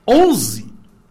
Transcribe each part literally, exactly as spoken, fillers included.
onze.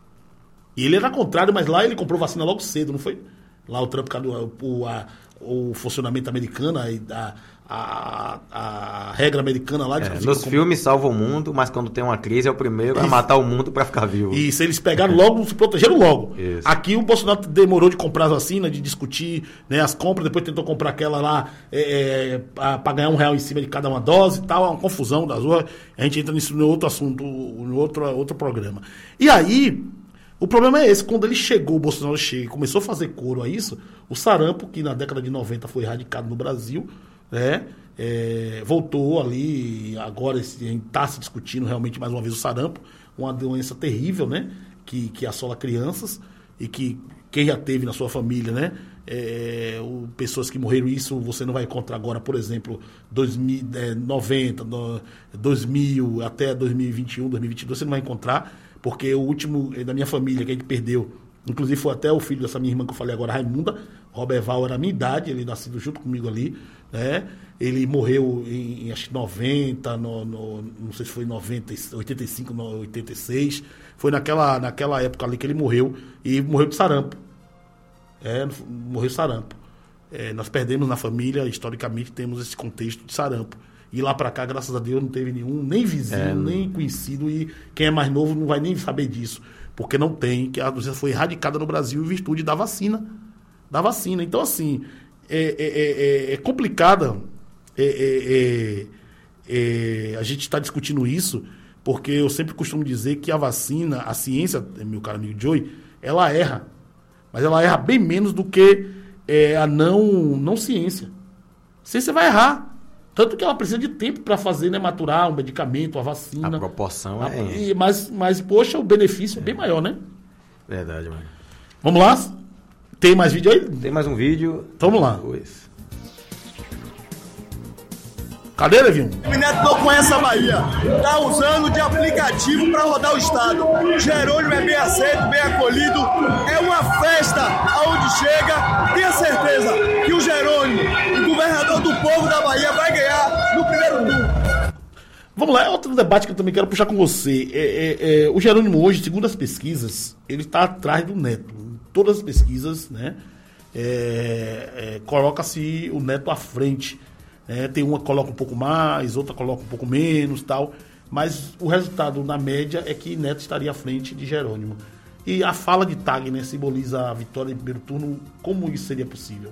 E ele era contrário, mas lá ele comprou vacina logo cedo, não foi? Lá o Trump, o, a, o funcionamento americano, a, a, a regra americana lá... É, nos como... filmes salva o mundo, mas quando tem uma crise é o primeiro a matar o mundo para ficar vivo. Isso, eles pegaram logo, se protegeram logo. Isso. Aqui o Bolsonaro demorou de comprar as vacinas, de discutir, né, as compras, depois tentou comprar aquela lá é, para ganhar um real em cima de cada uma dose e tal, uma confusão das ruas. A gente entra nisso no outro assunto, no outro, outro programa. E aí... O problema é esse, quando ele chegou, o Bolsonaro chega e começou a fazer coro a isso, o sarampo, que na década de noventa foi erradicado no Brasil, né, é, voltou ali, agora está se discutindo realmente mais uma vez o sarampo, uma doença terrível, né, que, que assola crianças e que quem já teve na sua família, né, é, o, pessoas que morreram, isso você não vai encontrar agora, por exemplo, dois mil, é, noventa, no, dois mil até dois mil e vinte e um, dois mil e vinte e dois, você não vai encontrar. Porque o último da minha família que a gente perdeu, inclusive foi até o filho dessa minha irmã que eu falei agora, Raimunda, Roberval era a minha idade, ele nascido junto comigo ali, né? Ele morreu em, em acho que noventa, no, no, não sei se foi em noventa, oitenta e cinco, oitenta e seis, foi naquela, naquela época ali que ele morreu, e morreu de sarampo. É, morreu de sarampo. É, nós perdemos na família, historicamente temos esse contexto de sarampo. E lá pra cá, graças a Deus, não teve nenhum, nem vizinho, é, nem conhecido, e quem é mais novo não vai nem saber disso, porque não tem, que a doença foi erradicada no Brasil em virtude da vacina, da vacina. Então, assim, é, é, é, é complicada, é, é, é, a gente está discutindo isso, porque eu sempre costumo dizer que a vacina, a ciência, meu caro amigo Joey, ela erra, mas ela erra bem menos do que é, a não, não ciência. A ciência vai errar. Tanto que ela precisa de tempo para fazer, né, maturar um medicamento, a vacina. A proporção a, é... E, mas, mas, poxa, o benefício é bem maior, né? Verdade, mano. Vamos lá? Tem mais vídeo aí? Tem mais um vídeo. Vamos lá. Depois. Cadê, Levinho? O Neto não conhece a Bahia. Tá usando de aplicativo para rodar o estado. Jerônimo é bem aceito, bem acolhido. É uma festa aonde chega. Tenha certeza que o Jerônimo, o governador do povo da Bahia, vai ganhar no primeiro turno. Vamos lá, é outro debate que eu também quero puxar com você. É, é, é, o Jerônimo hoje, segundo as pesquisas, ele está atrás do Neto. Todas as pesquisas, né? É, é, coloca-se o Neto à frente. É, tem uma que coloca um pouco mais, outra coloca um pouco menos, tal. Mas o resultado, na média, é que Neto estaria à frente de Jerônimo. E a fala de Tagner simboliza a vitória em primeiro turno. Como isso seria possível?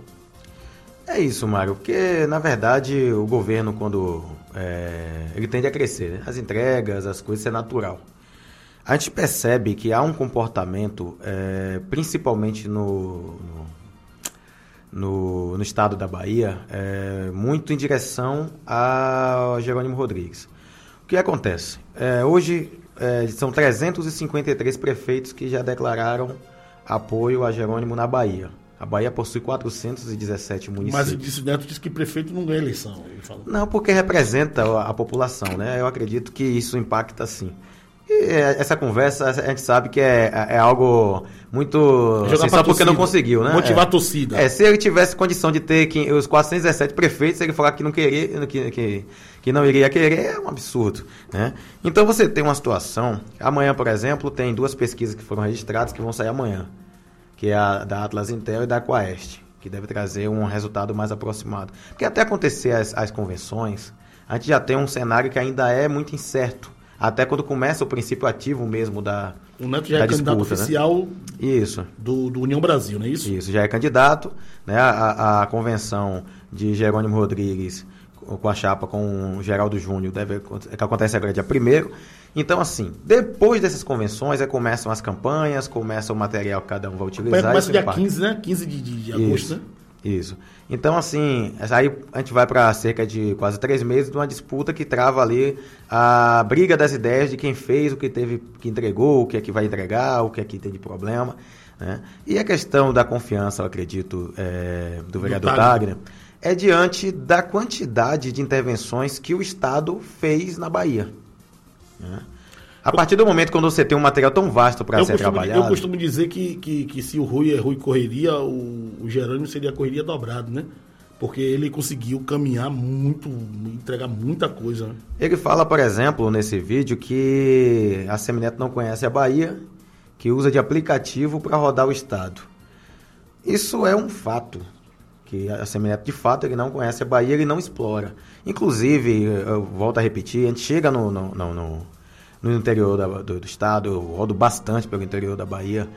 É isso, Mário, porque, na verdade, o governo, quando é, ele tende a crescer, né? As entregas, as coisas, isso é natural. A gente percebe que há um comportamento, é, principalmente no... no No, no estado da Bahia, é, muito em direção a Jerônimo Rodrigues. O que acontece? É, hoje é, são trezentos e cinquenta e três prefeitos que já declararam apoio a Jerônimo na Bahia. A Bahia possui quatrocentos e dezessete municípios. Mas o Neto disse que prefeito não ganha eleição. Ele falou. Não, porque representa a, a população, né? Eu acredito que isso impacta sim. E essa conversa, a gente sabe que é, é algo muito... Assim, só porque não conseguiu, né? Motivar é. a torcida. É, se ele tivesse condição de ter que, os quatrocentos e dezessete prefeitos, ele falar que não queria, que, que, que não iria querer, é um absurdo, né? Então você tem uma situação... Amanhã, por exemplo, tem duas pesquisas que foram registradas que vão sair amanhã, que é a da Atlas Intel e da Aquaeste, que deve trazer um resultado mais aproximado. Porque até acontecer as, as convenções, a gente já tem um cenário que ainda é muito incerto. Até quando começa o princípio ativo mesmo da O Neto já é disputa, candidato oficial, né? Isso. Do, do União Brasil, não é isso? Isso, já é candidato, né? A, a convenção de Jerônimo Rodrigues com a chapa com o Geraldo Júnior deve, que acontece agora dia primeiro. Então, assim, depois dessas convenções, aí começam as campanhas, começa o material que cada um vai utilizar. Começa dia quinze, né? quinze de, de, de agosto, isso, né? Isso. Então, assim, aí a gente vai para cerca de quase três meses de uma disputa que trava ali a briga das ideias de quem fez, o que teve, que entregou, o que é que vai entregar, o que é que tem de problema, né? E a questão da confiança, eu acredito, é, do vereador do Tagner, é diante da quantidade de intervenções que o Estado fez na Bahia, né? A partir do momento quando você tem um material tão vasto para ser costumo, trabalhado... Eu costumo dizer que, que, que se o Rui é Rui correria, o, o Jerônimo seria correria dobrado, né? Porque ele conseguiu caminhar muito, entregar muita coisa. Né? Ele fala, por exemplo, nesse vídeo, que a Semineto não conhece a Bahia, que usa de aplicativo para rodar o estado. Isso é um fato, que a Semineto, de fato, ele não conhece a Bahia, ele não explora. Inclusive, eu volto a repetir, a gente chega no, no, no, no, no interior da, do, do estado, eu rodo bastante pelo interior da Bahia,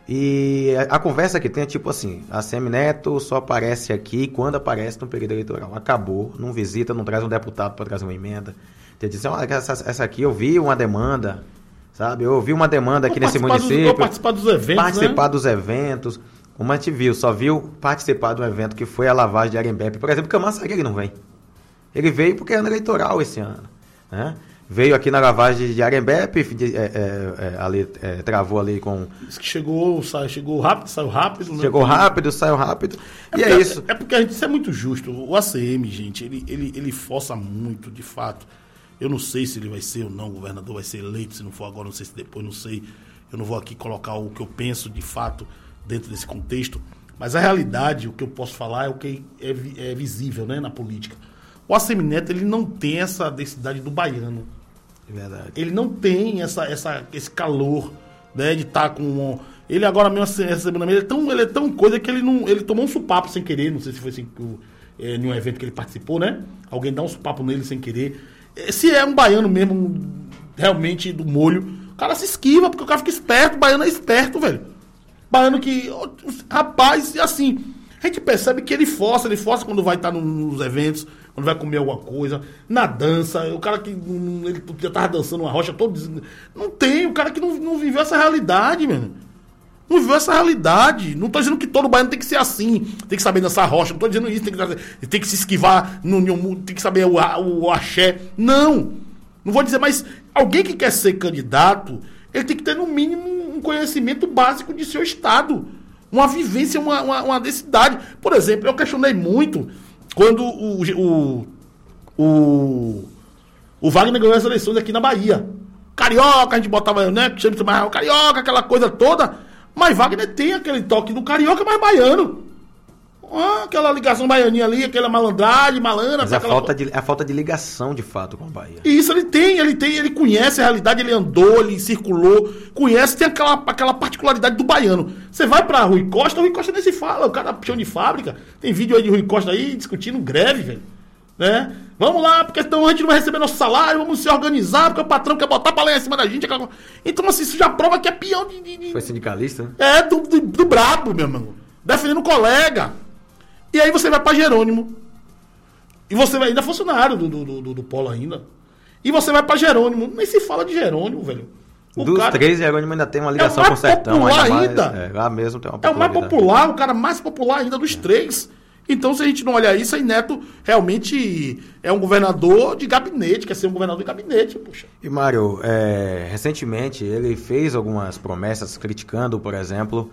e a, a conversa que tem é tipo assim, a Semineto só aparece aqui quando aparece no período eleitoral. Acabou, não visita, não traz um deputado para trazer uma emenda. Você diz, olha, essa, essa aqui eu vi uma demanda, sabe? Eu ouvi uma demanda aqui nesse município. Dos, participar dos eventos, Participar né? dos eventos. Como a gente viu, só viu participar de um evento que foi a lavagem de Arembepe. Por exemplo, Camaçari ele não vem. Ele veio porque é ano eleitoral esse ano, né? Veio aqui na lavagem de Arembepe, é, é, é, ali, é, travou ali com... Diz que chegou, sai, chegou rápido, saiu rápido. Né? Chegou rápido, saiu rápido, é e porque, é isso. É porque a gente, isso é muito justo. O A C M, gente, ele, ele, ele força muito, de fato. Eu não sei se ele vai ser ou não, o governador vai ser eleito, se não for agora, não sei se depois, não sei. Eu não vou aqui colocar o que eu penso, de fato, dentro desse contexto. Mas a realidade, o que eu posso falar é o que é, é visível, né, na política. O A C M Neto, ele não tem essa densidade do baiano. Verdade. Ele não tem essa, essa, esse calor, né, de estar tá com... Ele agora mesmo, essa semana, ele é tão, ele é tão coisa que ele não... Ele tomou um supapo sem querer, não sei se foi assim, é, em um evento que ele participou, né? Alguém dá um supapo nele sem querer. Se é um baiano mesmo, realmente, do molho, o cara se esquiva, porque o cara fica esperto, o baiano é esperto, velho. Baiano que... Rapaz, e assim... A gente percebe que ele força, ele força quando vai estar nos eventos, quando vai comer alguma coisa, na dança, o cara que ele já tava dançando uma rocha todo... Não tem, o cara que não, não viveu essa realidade, mano. Não viveu essa realidade. Não tô dizendo que todo baiano tem que ser assim, tem que saber dançar rocha, não tô dizendo isso, tem que, tem que se esquivar, no, no, tem que saber o, o axé. Não! Não vou dizer, mas alguém que quer ser candidato, ele tem que ter no mínimo um conhecimento básico de seu estado. Uma vivência, uma, uma, uma densidade. Por exemplo, eu questionei muito quando o, o, o, o Wagner ganhou as eleições aqui na Bahia. Carioca, a gente botava, né? Chama de carioca, aquela coisa toda. Mas Wagner tem aquele toque do carioca mais baiano. Ah, aquela ligação baianinha ali, aquela malandragem, malandra. Mas a falta, de, a falta de ligação, de fato, com a Bahia. Isso, ele tem, ele tem, ele conhece a realidade, ele andou, ele circulou, conhece, tem aquela, aquela particularidade do baiano. Você vai pra Rui Costa, o Rui Costa nem se fala, o cara é chão de fábrica. Tem vídeo aí de Rui Costa aí discutindo greve, velho. Né? Vamos lá, porque então a gente não vai receber nosso salário, vamos se organizar, porque o patrão quer botar pra lenha em cima da gente. Então, assim, isso já prova que é peão de... de, de... Foi sindicalista, né? É, do, do, do brabo, meu irmão. Defendendo um colega. E aí você vai pra Jerônimo. E você vai ainda funcionário do, do, do, do Polo ainda. E você vai pra Jerônimo. Nem se fala de Jerônimo, velho. O Dos cara, três, Jerônimo ainda tem uma ligação é com o sertão. Ainda. Mais, é, lá mesmo tem uma É o mais popular, o cara mais popular ainda dos é. três. Então, se a gente não olhar isso, aí Neto realmente é um governador de gabinete, quer ser um governador de gabinete, puxa. E, Mário, é, recentemente ele fez algumas promessas criticando, por exemplo,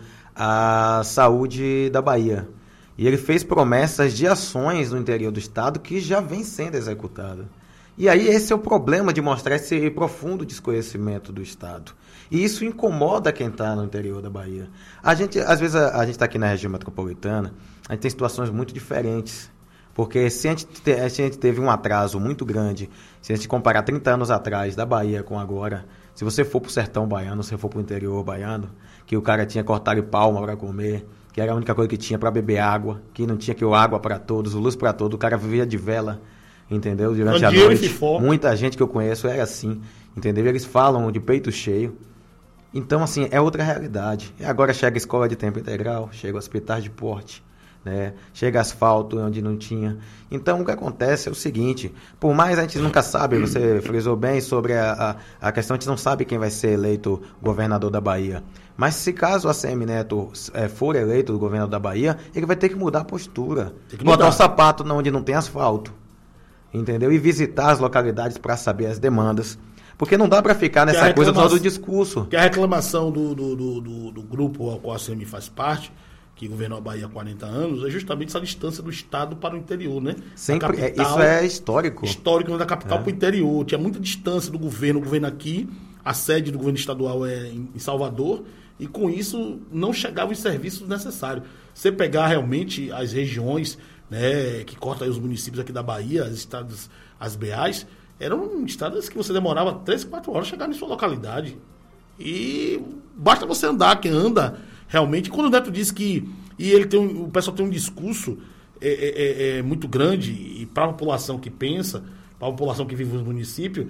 a saúde da Bahia. E ele fez promessas de ações no interior do estado que já vem sendo executadas. E aí esse é o problema de mostrar esse profundo desconhecimento do estado. E isso incomoda quem está no interior da Bahia. A gente, às vezes, a, a gente está aqui na região metropolitana, a gente tem situações muito diferentes. Porque se a gente, te, se a gente teve um atraso muito grande, se a gente comparar trinta anos atrás da Bahia com agora, se você for para o sertão baiano, se você for para o interior baiano, que o cara tinha cortado e palma para comer, que era a única coisa que tinha para beber água, que não tinha que o água para todos, luz para todos, o cara vivia de vela, entendeu? Durante a noite, muita gente que eu conheço era assim, entendeu? Eles falam de peito cheio. Então, assim, é outra realidade. E agora chega a escola de tempo integral, chega hospitais de porte, né? Chega asfalto onde não tinha. Então, o que acontece é o seguinte, por mais a gente nunca sabe, você frisou bem sobre a, a, a questão, a gente não sabe quem vai ser eleito governador da Bahia. Mas se caso a A C M Neto é, for eleito governador da Bahia, ele vai ter que mudar a postura. Botar o sapato onde não tem asfalto. Entendeu? E visitar as localidades para saber as demandas. Porque não dá para ficar nessa coisa só do discurso. Que a reclamação do, do, do, do, do grupo ao qual a A C M faz parte, que governou a Bahia há quarenta anos, é justamente essa distância do estado para o interior, né? Sempre, capital, isso é histórico. Histórico da capital é. para o interior. Tinha muita distância do governo, o governo aqui, a sede do governo estadual é em Salvador, e com isso não chegavam os serviços necessários. Você pegar realmente as regiões né, que corta aí os municípios aqui da Bahia, as estradas, as B As, eram estradas que você demorava três, quatro horas chegar em sua localidade. E basta você andar, que anda realmente. Quando o Neto disse que e ele tem um, o pessoal tem um discurso é, é, é, muito grande, e para a população que pensa, para a população que vive no município,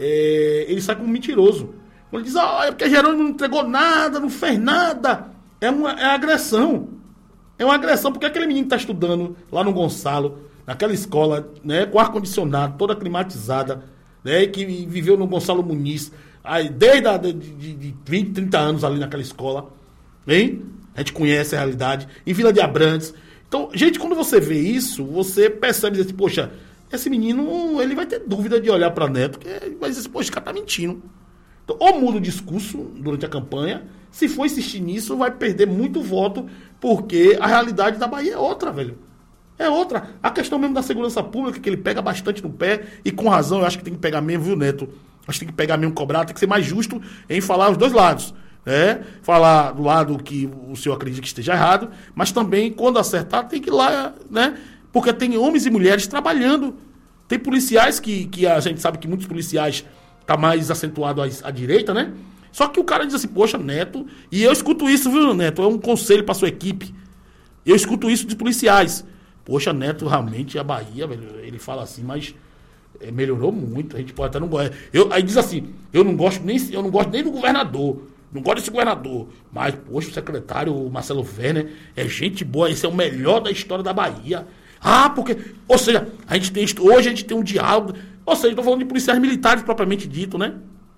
é, ele sai como mentiroso. Quando ele diz, ah, é porque Jerônimo não entregou nada, não fez nada, é uma é agressão. É uma agressão, porque aquele menino que está estudando lá no Gonçalo, naquela escola, né, com ar-condicionado, toda climatizada, né, que viveu no Gonçalo Muniz, aí, desde a, de, de, de vinte, trinta anos ali naquela escola, hein? A gente conhece a realidade, em Vila de Abrantes. Então, gente, quando você vê isso, você percebe assim, poxa, esse menino, ele vai ter dúvida de olhar para Neto, que vai dizer assim, poxa, esse cara tá mentindo. Então, ou muda o discurso durante a campanha, se for insistir nisso, vai perder muito voto, porque a realidade da Bahia é outra, velho. É outra. A questão mesmo da segurança pública, que ele pega bastante no pé, e com razão, eu acho que tem que pegar mesmo, viu, Neto? Acho que tem que pegar mesmo, cobrar, tem que ser mais justo em falar os dois lados. Né? Falar do lado que o senhor acredita que esteja errado, mas também, quando acertar, tem que ir lá, né? Porque tem homens e mulheres trabalhando. Tem policiais que, que a gente sabe que muitos policiais tá mais acentuado à, à direita, né? Só que o cara diz assim, poxa, Neto, e eu escuto isso, viu, Neto? É um conselho para sua equipe. Eu escuto isso de policiais. Poxa, Neto, realmente, a Bahia, velho, ele fala assim, mas é, melhorou muito. A gente pode até não gostar. Eu, aí diz assim, eu não gosto nem, eu não gosto nem do governador. Não gosto desse governador. Mas, poxa, o secretário o Marcelo Werner é gente boa. Esse é o melhor da história da Bahia. Ah, porque... Ou seja, a gente tem, hoje a gente tem um diálogo. Ou seja, estou falando de policiais militares propriamente dito, né?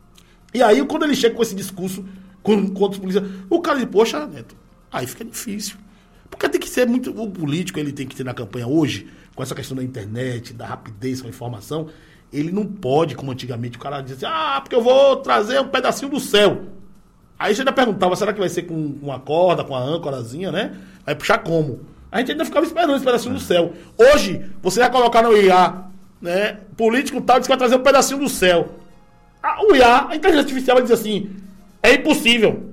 E aí, quando ele chega com esse discurso com, com outros policiais, o cara diz, poxa, Neto, aí fica difícil. Porque tem que ser muito... O político, ele tem que ter na campanha hoje, com essa questão da internet, da rapidez com a informação, ele não pode, como antigamente, o cara diz assim, ah, porque eu vou trazer um pedacinho do céu. Aí você ainda perguntava, será que vai ser com uma corda, com a âncorazinha, né? Vai puxar como? A gente ainda ficava esperando esse pedacinho do céu. Hoje, você vai colocar no I A, né? Político tal, diz que vai trazer um pedacinho do céu. Ah, o I A, a inteligência artificial, vai dizer assim, é impossível.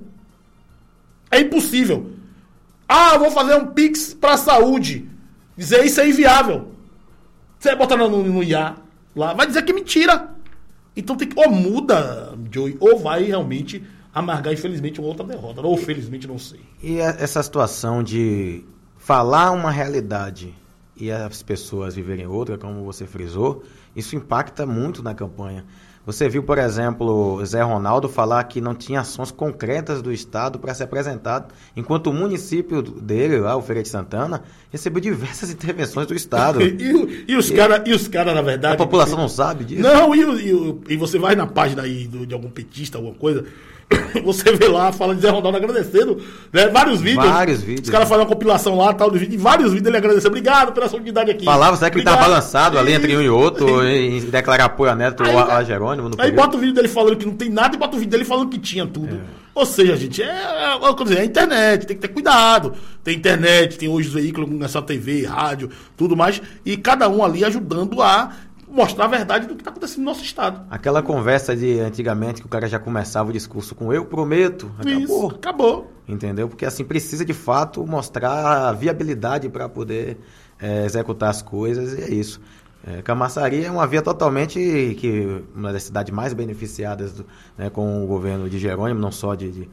É impossível. Ah, eu vou fazer um Pix pra saúde. Dizer isso é inviável. Você vai botar no, no I A lá, vai dizer que é mentira. Então tem que, ou muda, Joey, ou vai realmente... amargar, infelizmente, uma outra derrota. Ou felizmente, não sei. E essa situação de falar uma realidade e as pessoas viverem outra, como você frisou, isso impacta muito na campanha. Você viu, por exemplo, Zé Ronaldo falar que não tinha ações concretas do Estado para ser apresentado, enquanto o município dele, lá, o Feira de Santana, recebeu diversas intervenções do Estado. e, e os caras, cara, na verdade... A população não sabe disso? Não, e, e, e você vai na página aí do, de algum petista, alguma coisa... Você vê lá, fala de Zé Ronaldo agradecendo, né? Vários vídeos. Vários vídeos. Os caras fazem uma compilação lá, tal, do vídeo, e vários vídeos ele agradecendo. Obrigado pela solidariedade aqui. Falava, será que ele tá balançado ali entre um e outro, em declarar apoio a Neto ou a, a Jerônimo? No aí bota o vídeo dele falando que não tem nada e bota o vídeo dele falando que tinha tudo. É. Ou seja, gente, é, é, é, é a internet, tem que ter cuidado. Tem internet, tem hoje os veículos nessa T V, rádio, tudo mais, e cada um ali ajudando a mostrar a verdade do que está acontecendo no nosso estado. Aquela conversa de antigamente que o cara já começava o discurso com eu prometo, acabou. Isso, acabou. Entendeu? Porque assim precisa de fato mostrar a viabilidade para poder é, executar as coisas e é isso. É, Camaçari é uma via totalmente que uma das cidades mais beneficiadas do, né, com o governo de Jerônimo, não só de, de,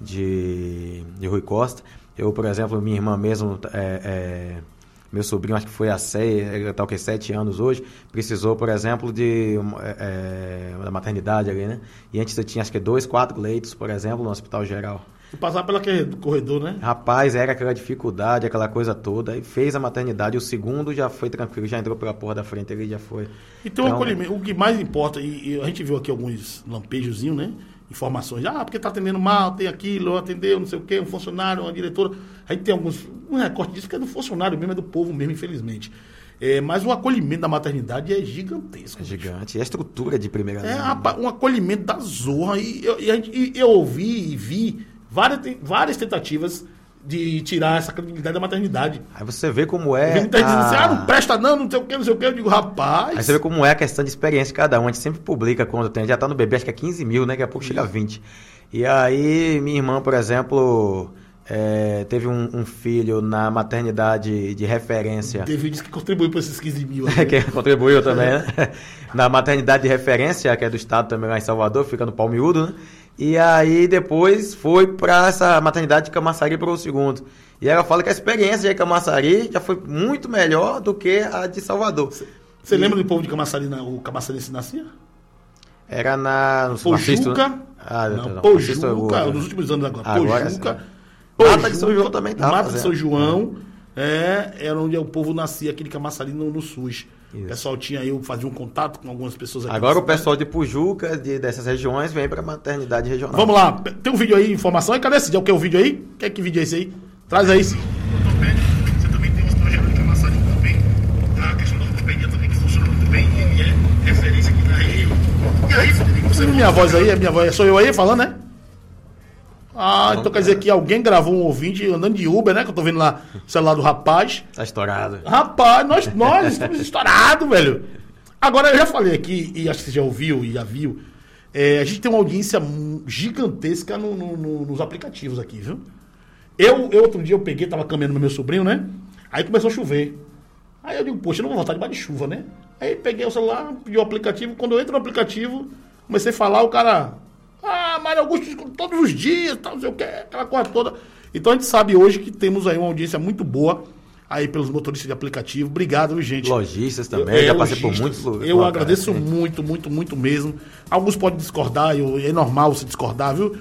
de, de Rui Costa. Eu, por exemplo, minha irmã mesmo... É, é, meu sobrinho, acho que foi a seis, tá, okay, sete anos hoje, precisou, por exemplo, de é, da maternidade ali, né? E antes eu tinha, acho que dois, quatro leitos, por exemplo, no Hospital Geral. E passar pelo corredor, né? Rapaz, era aquela dificuldade, aquela coisa toda. E fez a maternidade, o segundo já foi tranquilo, já entrou pela porra da frente, ele já foi. Então, então acolhimento, o que mais importa, e, e a gente viu aqui alguns lampejozinhos, né? Informações, ah, porque tá atendendo mal, tem aquilo, atendeu, não sei o quê, um funcionário, uma diretora. Aí tem alguns, um recorte disso que é do funcionário mesmo, é do povo mesmo, infelizmente. É, mas o acolhimento da maternidade é gigantesco. É gigante, e a estrutura de primeira linha. É, rapaz, um acolhimento da zorra. E eu, e a gente, e eu ouvi e vi várias, várias tentativas de tirar essa credibilidade da maternidade. Aí você vê como é... Ele tá dizendo assim, ah, não presta não, não sei o que, não sei o que. Eu digo, rapaz... Aí você vê como é a questão de experiência de cada um. A gente sempre publica quando tem, já tá no bebê, acho que é quinze mil, né? Daqui a pouco chega a vinte. E aí, minha irmã, por exemplo, É, teve um, um filho na maternidade de referência. Teve disse que contribuiu para esses quinze mil. Que contribuiu também, né? Na maternidade de referência, que é do estado também lá em Salvador, fica no Palmiúdo, né? E aí depois foi para essa maternidade de Camaçari para o segundo. E ela fala que a experiência de Camaçari já foi muito melhor do que a de Salvador. Você lembra do povo de Camaçari, o Camaçarense nascia? Era na... No Pojuca. Ah, não, não, Pojuca, nos últimos anos agora. agora Pojuca. Pojuca. Mata de São João também tá. Mata de São João é, era onde o povo nascia, aquele Camaçari no, no SUS. Isso. O pessoal tinha aí, fazia um contato com algumas pessoas aqui. Agora o pessoal de Pujuca, de, dessas regiões, vem para a maternidade regional. Vamos lá, tem um vídeo aí, informação. E cadê esse? Quer o vídeo aí? Quer que vídeo é esse aí? Traz aí, sim. Você também tem uns projetos de Camaçari também. A questão da ortopedia também que funciona muito bem. E é referência aqui na Rio. E aí, Federico, você... Minha voz aí, é minha voz. Sou eu aí falando, né? Ah, então quer dizer que alguém gravou um ouvinte andando de Uber, né? Que eu tô vendo lá o celular do rapaz. Tá estourado. Rapaz, nós, nós estamos estourados, velho. Agora, eu já falei aqui, e acho que você já ouviu e já viu, é, a gente tem uma audiência gigantesca no, no, no, nos aplicativos aqui, viu? Eu, eu, outro dia, eu peguei, tava caminhando com meu sobrinho, né? Aí começou a chover. Aí eu digo, poxa, eu não vou voltar debaixo de chuva, né? Aí peguei o celular, pedi o aplicativo. Quando eu entro no aplicativo, comecei a falar, o cara... Ah, Mário Augusto, todos os dias, tal, não sei o que, aquela coisa toda. Então a gente sabe hoje que temos aí uma audiência muito boa aí pelos motoristas de aplicativo. Obrigado, viu, gente? Lojistas também, eu, é, já passei lojistas, por muitos lugares. Eu agradeço é. muito, muito, muito mesmo. Alguns podem discordar, eu, é normal você discordar, viu?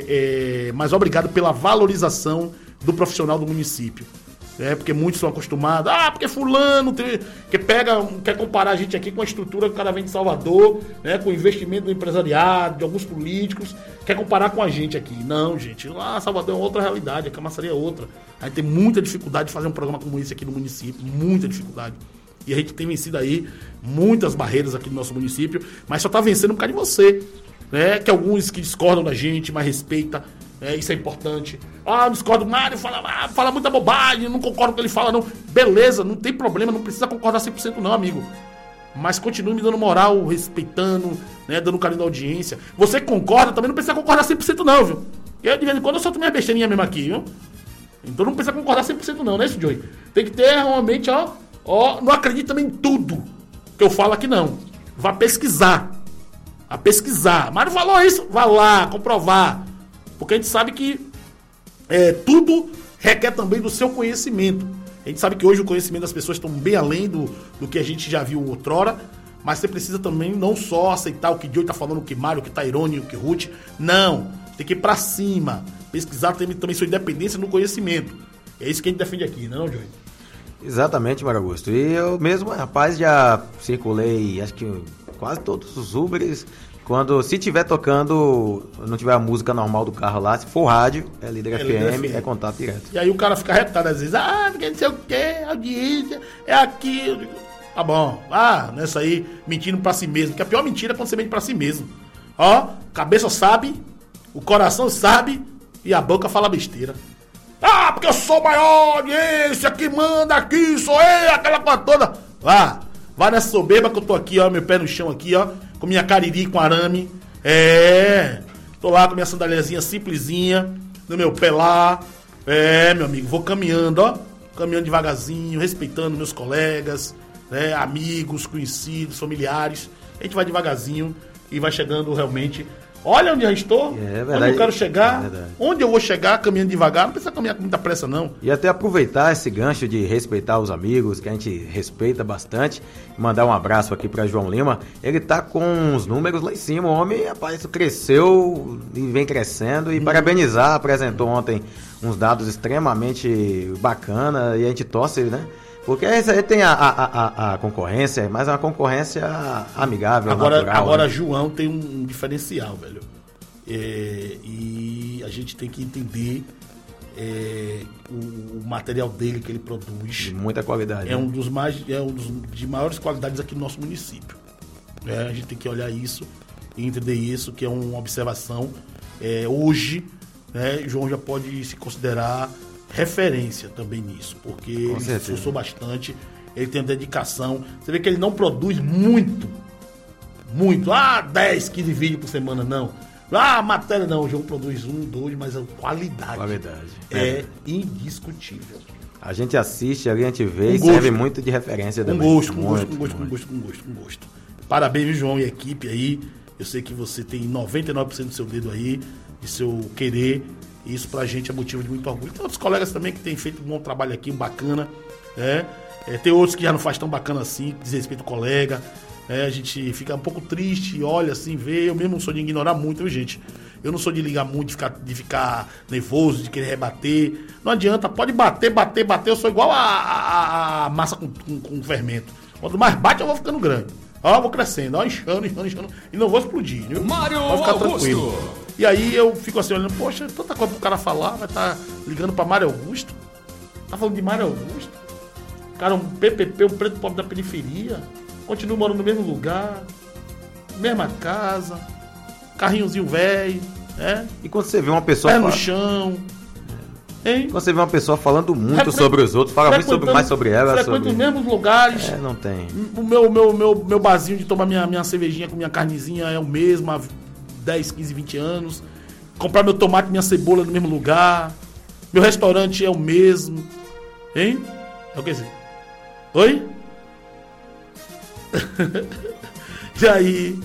É, é, mas obrigado pela valorização do profissional do município. É, porque muitos são acostumados, ah, porque fulano tem, que pega, quer comparar a gente aqui com a estrutura que o cara vem de Salvador, né, com o investimento do empresariado, de alguns políticos, quer comparar com a gente aqui. Não, gente, lá Salvador é outra realidade, a Camaçari é outra. A gente tem muita dificuldade de fazer um programa como esse aqui no município, muita dificuldade. E a gente tem vencido aí muitas barreiras aqui no nosso município, mas só tá vencendo por causa de você, né, que alguns que discordam da gente, mas respeita. É, isso é importante. Ah, discordo do Mário, fala, ah, fala muita bobagem, não concordo com o que ele fala, não. Beleza, não tem problema, não precisa concordar cem por cento não, amigo. Mas continue me dando moral, respeitando, né, dando carinho da audiência. Você concorda, também não precisa concordar cem por cento não, viu? Eu, de vez em quando, eu solto minha besteirinha mesmo aqui, viu? Então não precisa concordar cem por cento não, não é isso, Joey? Tem que ter realmente, ó, ó, não acredita também em tudo que eu falo aqui, não. Vá pesquisar. Vá pesquisar. Mário falou isso, vá lá, comprovar. Porque a gente sabe que é, tudo requer também do seu conhecimento. A gente sabe que hoje o conhecimento das pessoas estão bem além do, do que a gente já viu outrora, mas você precisa também não só aceitar o que Joey está falando, o que Mário, o que Tairone, o que Ruth. Não, tem que ir para cima, pesquisar também, também sua independência no conhecimento. É isso que a gente defende aqui, não, Joey? Exatamente, Mário Augusto. E eu mesmo, rapaz, já circulei, acho que quase todos os Uberes. Quando, se tiver tocando, não tiver a música normal do carro lá, se for rádio, é líder, é F M, F M, é contato direto. E aí o cara fica retado às vezes, ah, porque não sei o que, audiência, é aquilo. Tá bom, ah, nessa aí, mentindo pra si mesmo, que a pior mentira é quando você mente pra si mesmo. Ó, cabeça sabe, o coração sabe e a boca fala besteira. Ah, porque eu sou maior audiência, que manda aqui, sou eu, aquela coisa toda. Vá, vá nessa soberba que eu tô aqui, ó, meu pé no chão aqui, ó. Com minha cariri, com arame. É. Tô lá com minha sandaliazinha simplesinha. No meu pé lá. É, meu amigo. Vou caminhando, ó. Caminhando devagarzinho, respeitando meus colegas, né, amigos, conhecidos, familiares. A gente vai devagarzinho e vai chegando realmente. Olha onde eu estou, é verdade, onde eu quero chegar, é onde eu vou chegar caminhando devagar, não precisa caminhar com muita pressa não. E até aproveitar esse gancho de respeitar os amigos, que a gente respeita bastante, mandar um abraço aqui para João Lima, ele tá com uns números lá em cima, o homem, rapaz, cresceu e vem crescendo, e hum. parabenizar, apresentou ontem uns dados extremamente bacana e a gente torce, né? Porque aí tem a, a, a, a concorrência, mas é uma concorrência amigável, agora, natural. Agora, né? João tem um diferencial, velho. É, e a gente tem que entender é, o, o material dele que ele produz. De muita qualidade. É, né? um dos mais, é um dos de maiores qualidades aqui no nosso município. É, a gente tem que olhar isso e entender isso, que é uma observação. É, hoje, né, João já pode se considerar referência também nisso, porque Com ele certeza. se esforçou bastante, ele tem dedicação. Você vê que ele não produz muito, muito, ah, dez, quinze vídeos por semana, não. Ah, matéria não, o jogo produz um, dois, mas a qualidade, Qualidade. é, É. indiscutível. A gente assiste, a gente vê Com e gosto. serve muito de referência Com também. gosto, com gosto, Muito, com gosto, com muito. gosto, com gosto, com gosto. Parabéns, viu, João, e a equipe aí. Eu sei que você tem noventa e nove por cento do seu dedo aí, de seu querer. E isso pra gente é motivo de muito orgulho. Tem outros colegas também que têm feito um bom trabalho aqui, um bacana. Né? É, tem outros que já não faz tão bacana assim, que diz respeito ao colega. É, a gente fica um pouco triste, olha assim, vê. Eu mesmo não sou de ignorar muito, viu, gente? Eu não sou de ligar muito, de ficar, de ficar nervoso, de querer rebater. Não adianta, pode bater, bater, bater. Eu sou igual a, a, a massa com, com, com fermento. Quanto mais bate, eu vou ficando grande. Ó, eu vou crescendo, ó, inchando, inchando, inchando. E não vou explodir, viu? Mário Pode ficar Augusto. tranquilo. E aí eu fico assim olhando, poxa, tanta coisa pro cara falar, vai estar tá ligando pra Mário Augusto. Tá falando de Mário Augusto. Cara, um P P P, um preto pobre da periferia. Continua morando no mesmo lugar, mesma casa, carrinhozinho velho, né? E quando você vê uma pessoa Pé no fala- chão. Hein? quando você vê uma pessoa falando muito Refre- sobre os outros, fala muito sobre, frequentando- mais sobre ela, frequento sobre... os mesmos lugares. É, não tem. O meu, meu, meu, meu barzinho de tomar minha, minha cervejinha com minha carnezinha é o mesmo há dez, quinze, vinte anos. Comprar meu tomate e minha cebola no mesmo lugar. Meu restaurante é o mesmo. Hein? É o que dizer? Oi? E aí?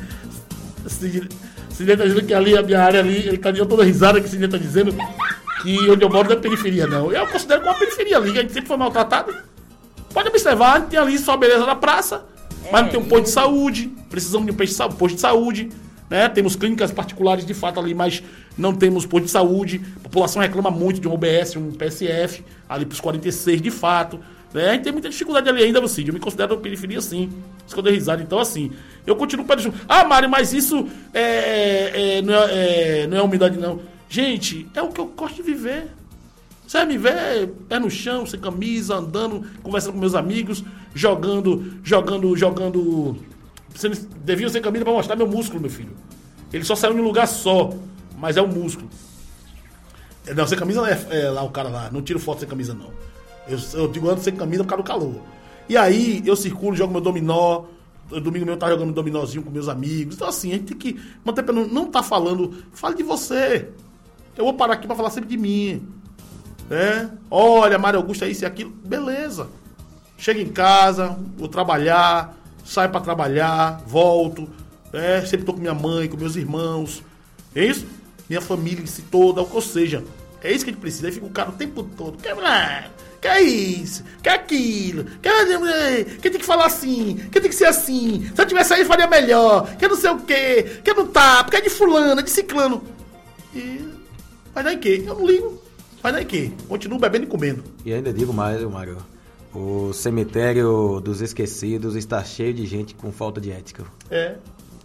Sidney tá dizendo que ali, a minha área ali, ele tá dando toda risada que o Sidney tá dizendo que onde eu moro não é periferia, não. Eu considero como uma periferia ali, que a gente sempre foi maltratado. Pode observar, a gente tem ali só a beleza da praça, mas não tem um posto de saúde, precisamos de um posto de saúde, né? Temos clínicas particulares de fato ali, mas não temos posto de saúde. A população reclama muito de um O B S, um P S F, ali pros quarenta e seis de fato. Né? A gente tem muita dificuldade ali ainda, você. Eu me considero periferia sim. Isso que eu dei risada. Então, assim, eu continuo para deixar. Ah, Mário, mas isso é, é, não, é, é, não é umidade, não. Gente, é o que eu gosto de viver. Você vai me ver pé no chão, sem camisa, andando, conversando com meus amigos, jogando, jogando, jogando. Você devia ser camisa para mostrar meu músculo, meu filho. Ele só saiu em um lugar só, mas é o músculo. Não, sem camisa é, é lá o cara lá. Não tiro foto sem camisa, não. Eu, eu digo ando sem camisa por causa do calor. E aí eu circulo, jogo meu dominó. Domingo meu eu tava jogando dominózinho com meus amigos. Então assim, a gente tem que manter pra não, não tá falando. Fale de você. Eu vou parar aqui pra falar sempre de mim. Né? Olha, Mário Augusto é isso e aquilo. Beleza. Chego em casa, vou trabalhar, saio pra trabalhar, volto. Né? Sempre tô com minha mãe, com meus irmãos. É isso? Minha família em si toda. Ou seja, é isso que a gente precisa. Aí fica o cara o tempo todo. Quer lá? Quer isso? Quer aquilo? Quer, quer tem que falar assim? Quer tem que ser assim? Se eu tivesse aí, faria melhor. Quer não sei o quê? Quer não tá? Porque é de fulano, é de ciclano. E vai dar em quê? Eu não ligo. Vai dar em quê? Continuo bebendo e comendo. E ainda digo mais, Mário, o cemitério dos esquecidos está cheio de gente com falta de ética. É.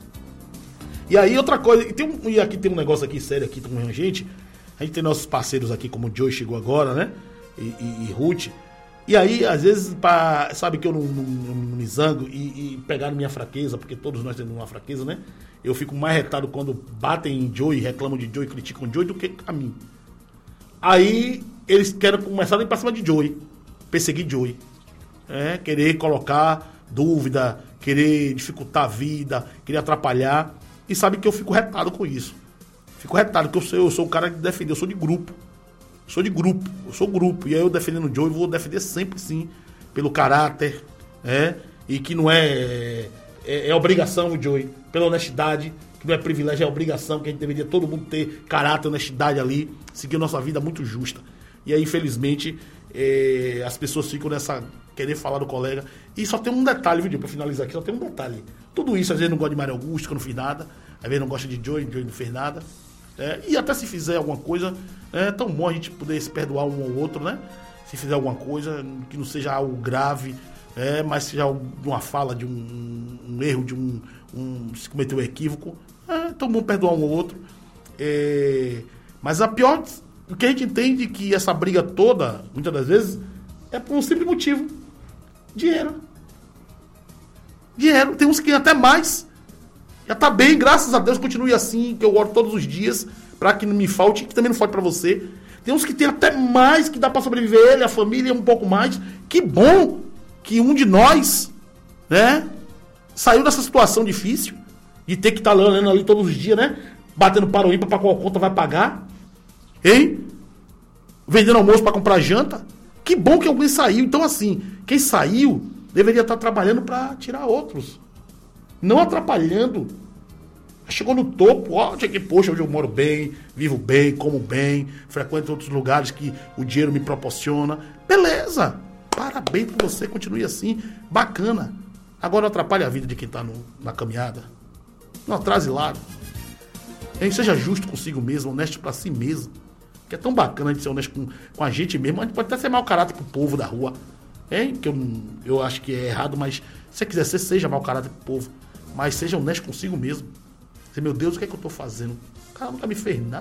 E aí outra coisa, e, tem um, e aqui tem um negócio aqui sério aqui com a gente. A gente tem nossos parceiros aqui, como o Joe chegou agora, né? E, e, e Ruth. E aí, às vezes, pra, sabe que eu não, não, não me zango e, e pegaram minha fraqueza, porque todos nós temos uma fraqueza, né? Eu fico mais retado quando batem em Joe, reclamam de Joe, criticam Joe do que a mim. Aí eles querem começar a ir pra cima de Joey, perseguir Joey, é, querer colocar dúvida, querer dificultar a vida, querer atrapalhar, e sabe que eu fico retado com isso. Fico retado, porque eu sou, eu sou o cara que defende, eu sou de grupo, sou de grupo, eu sou grupo, e aí eu defendendo o Joey, vou defender sempre sim, pelo caráter, é, e que não é, é, é obrigação o Joey, pela honestidade, que não é privilégio, é obrigação, que a gente deveria todo mundo ter caráter, honestidade ali, seguir a nossa vida muito justa. E aí, infelizmente, é, as pessoas ficam nessa, querer falar do colega. E só tem um detalhe, viu, pra finalizar aqui, só tem um detalhe. Tudo isso, às vezes não gosta de Mário Augusto, que eu não fiz nada, às vezes não gosta de Joey, Joey não fez nada. É, e até se fizer alguma coisa, é tão bom a gente poder se perdoar um ao outro, né? Se fizer alguma coisa, que não seja algo grave, é, mas seja uma fala de um, um erro, de um, um se cometeu um equívoco, é tão bom perdoar um ao outro. É, mas a pior, o que a gente entende é que essa briga toda, muitas das vezes, é por um simples motivo: dinheiro. Dinheiro. Tem uns que até mais. Já tá bem, graças a Deus, continue assim, que eu oro todos os dias, pra que não me falte, que também não falte pra você. Tem uns que tem até mais, que dá pra sobreviver ele, a família, um pouco mais. Que bom que um de nós, né, saiu dessa situação difícil, de ter que estar tá lendo ali todos os dias, né, Batendo para o ímpar para qual conta vai pagar? Hein? Vendendo almoço para comprar janta? Que bom que alguém saiu. Então, assim, quem saiu deveria estar trabalhando para tirar outros. Não atrapalhando. Chegou no topo, ó, que, poxa, hoje eu moro bem, vivo bem, como bem, frequento outros lugares que o dinheiro me proporciona. Beleza, parabéns por você, continue assim, bacana. Agora não atrapalhe a vida de quem está na caminhada. Não atrase lado. Hein? Seja justo consigo mesmo, honesto para si mesmo. Que é tão bacana a gente ser honesto com, com a gente mesmo. A gente pode até ser mau caráter pro povo da rua. Hein? Que eu, eu acho que é errado, mas se você quiser ser, seja mau caráter pro povo. Mas seja honesto consigo mesmo. Meu Deus, o que é que eu tô fazendo? O cara nunca me fez nada.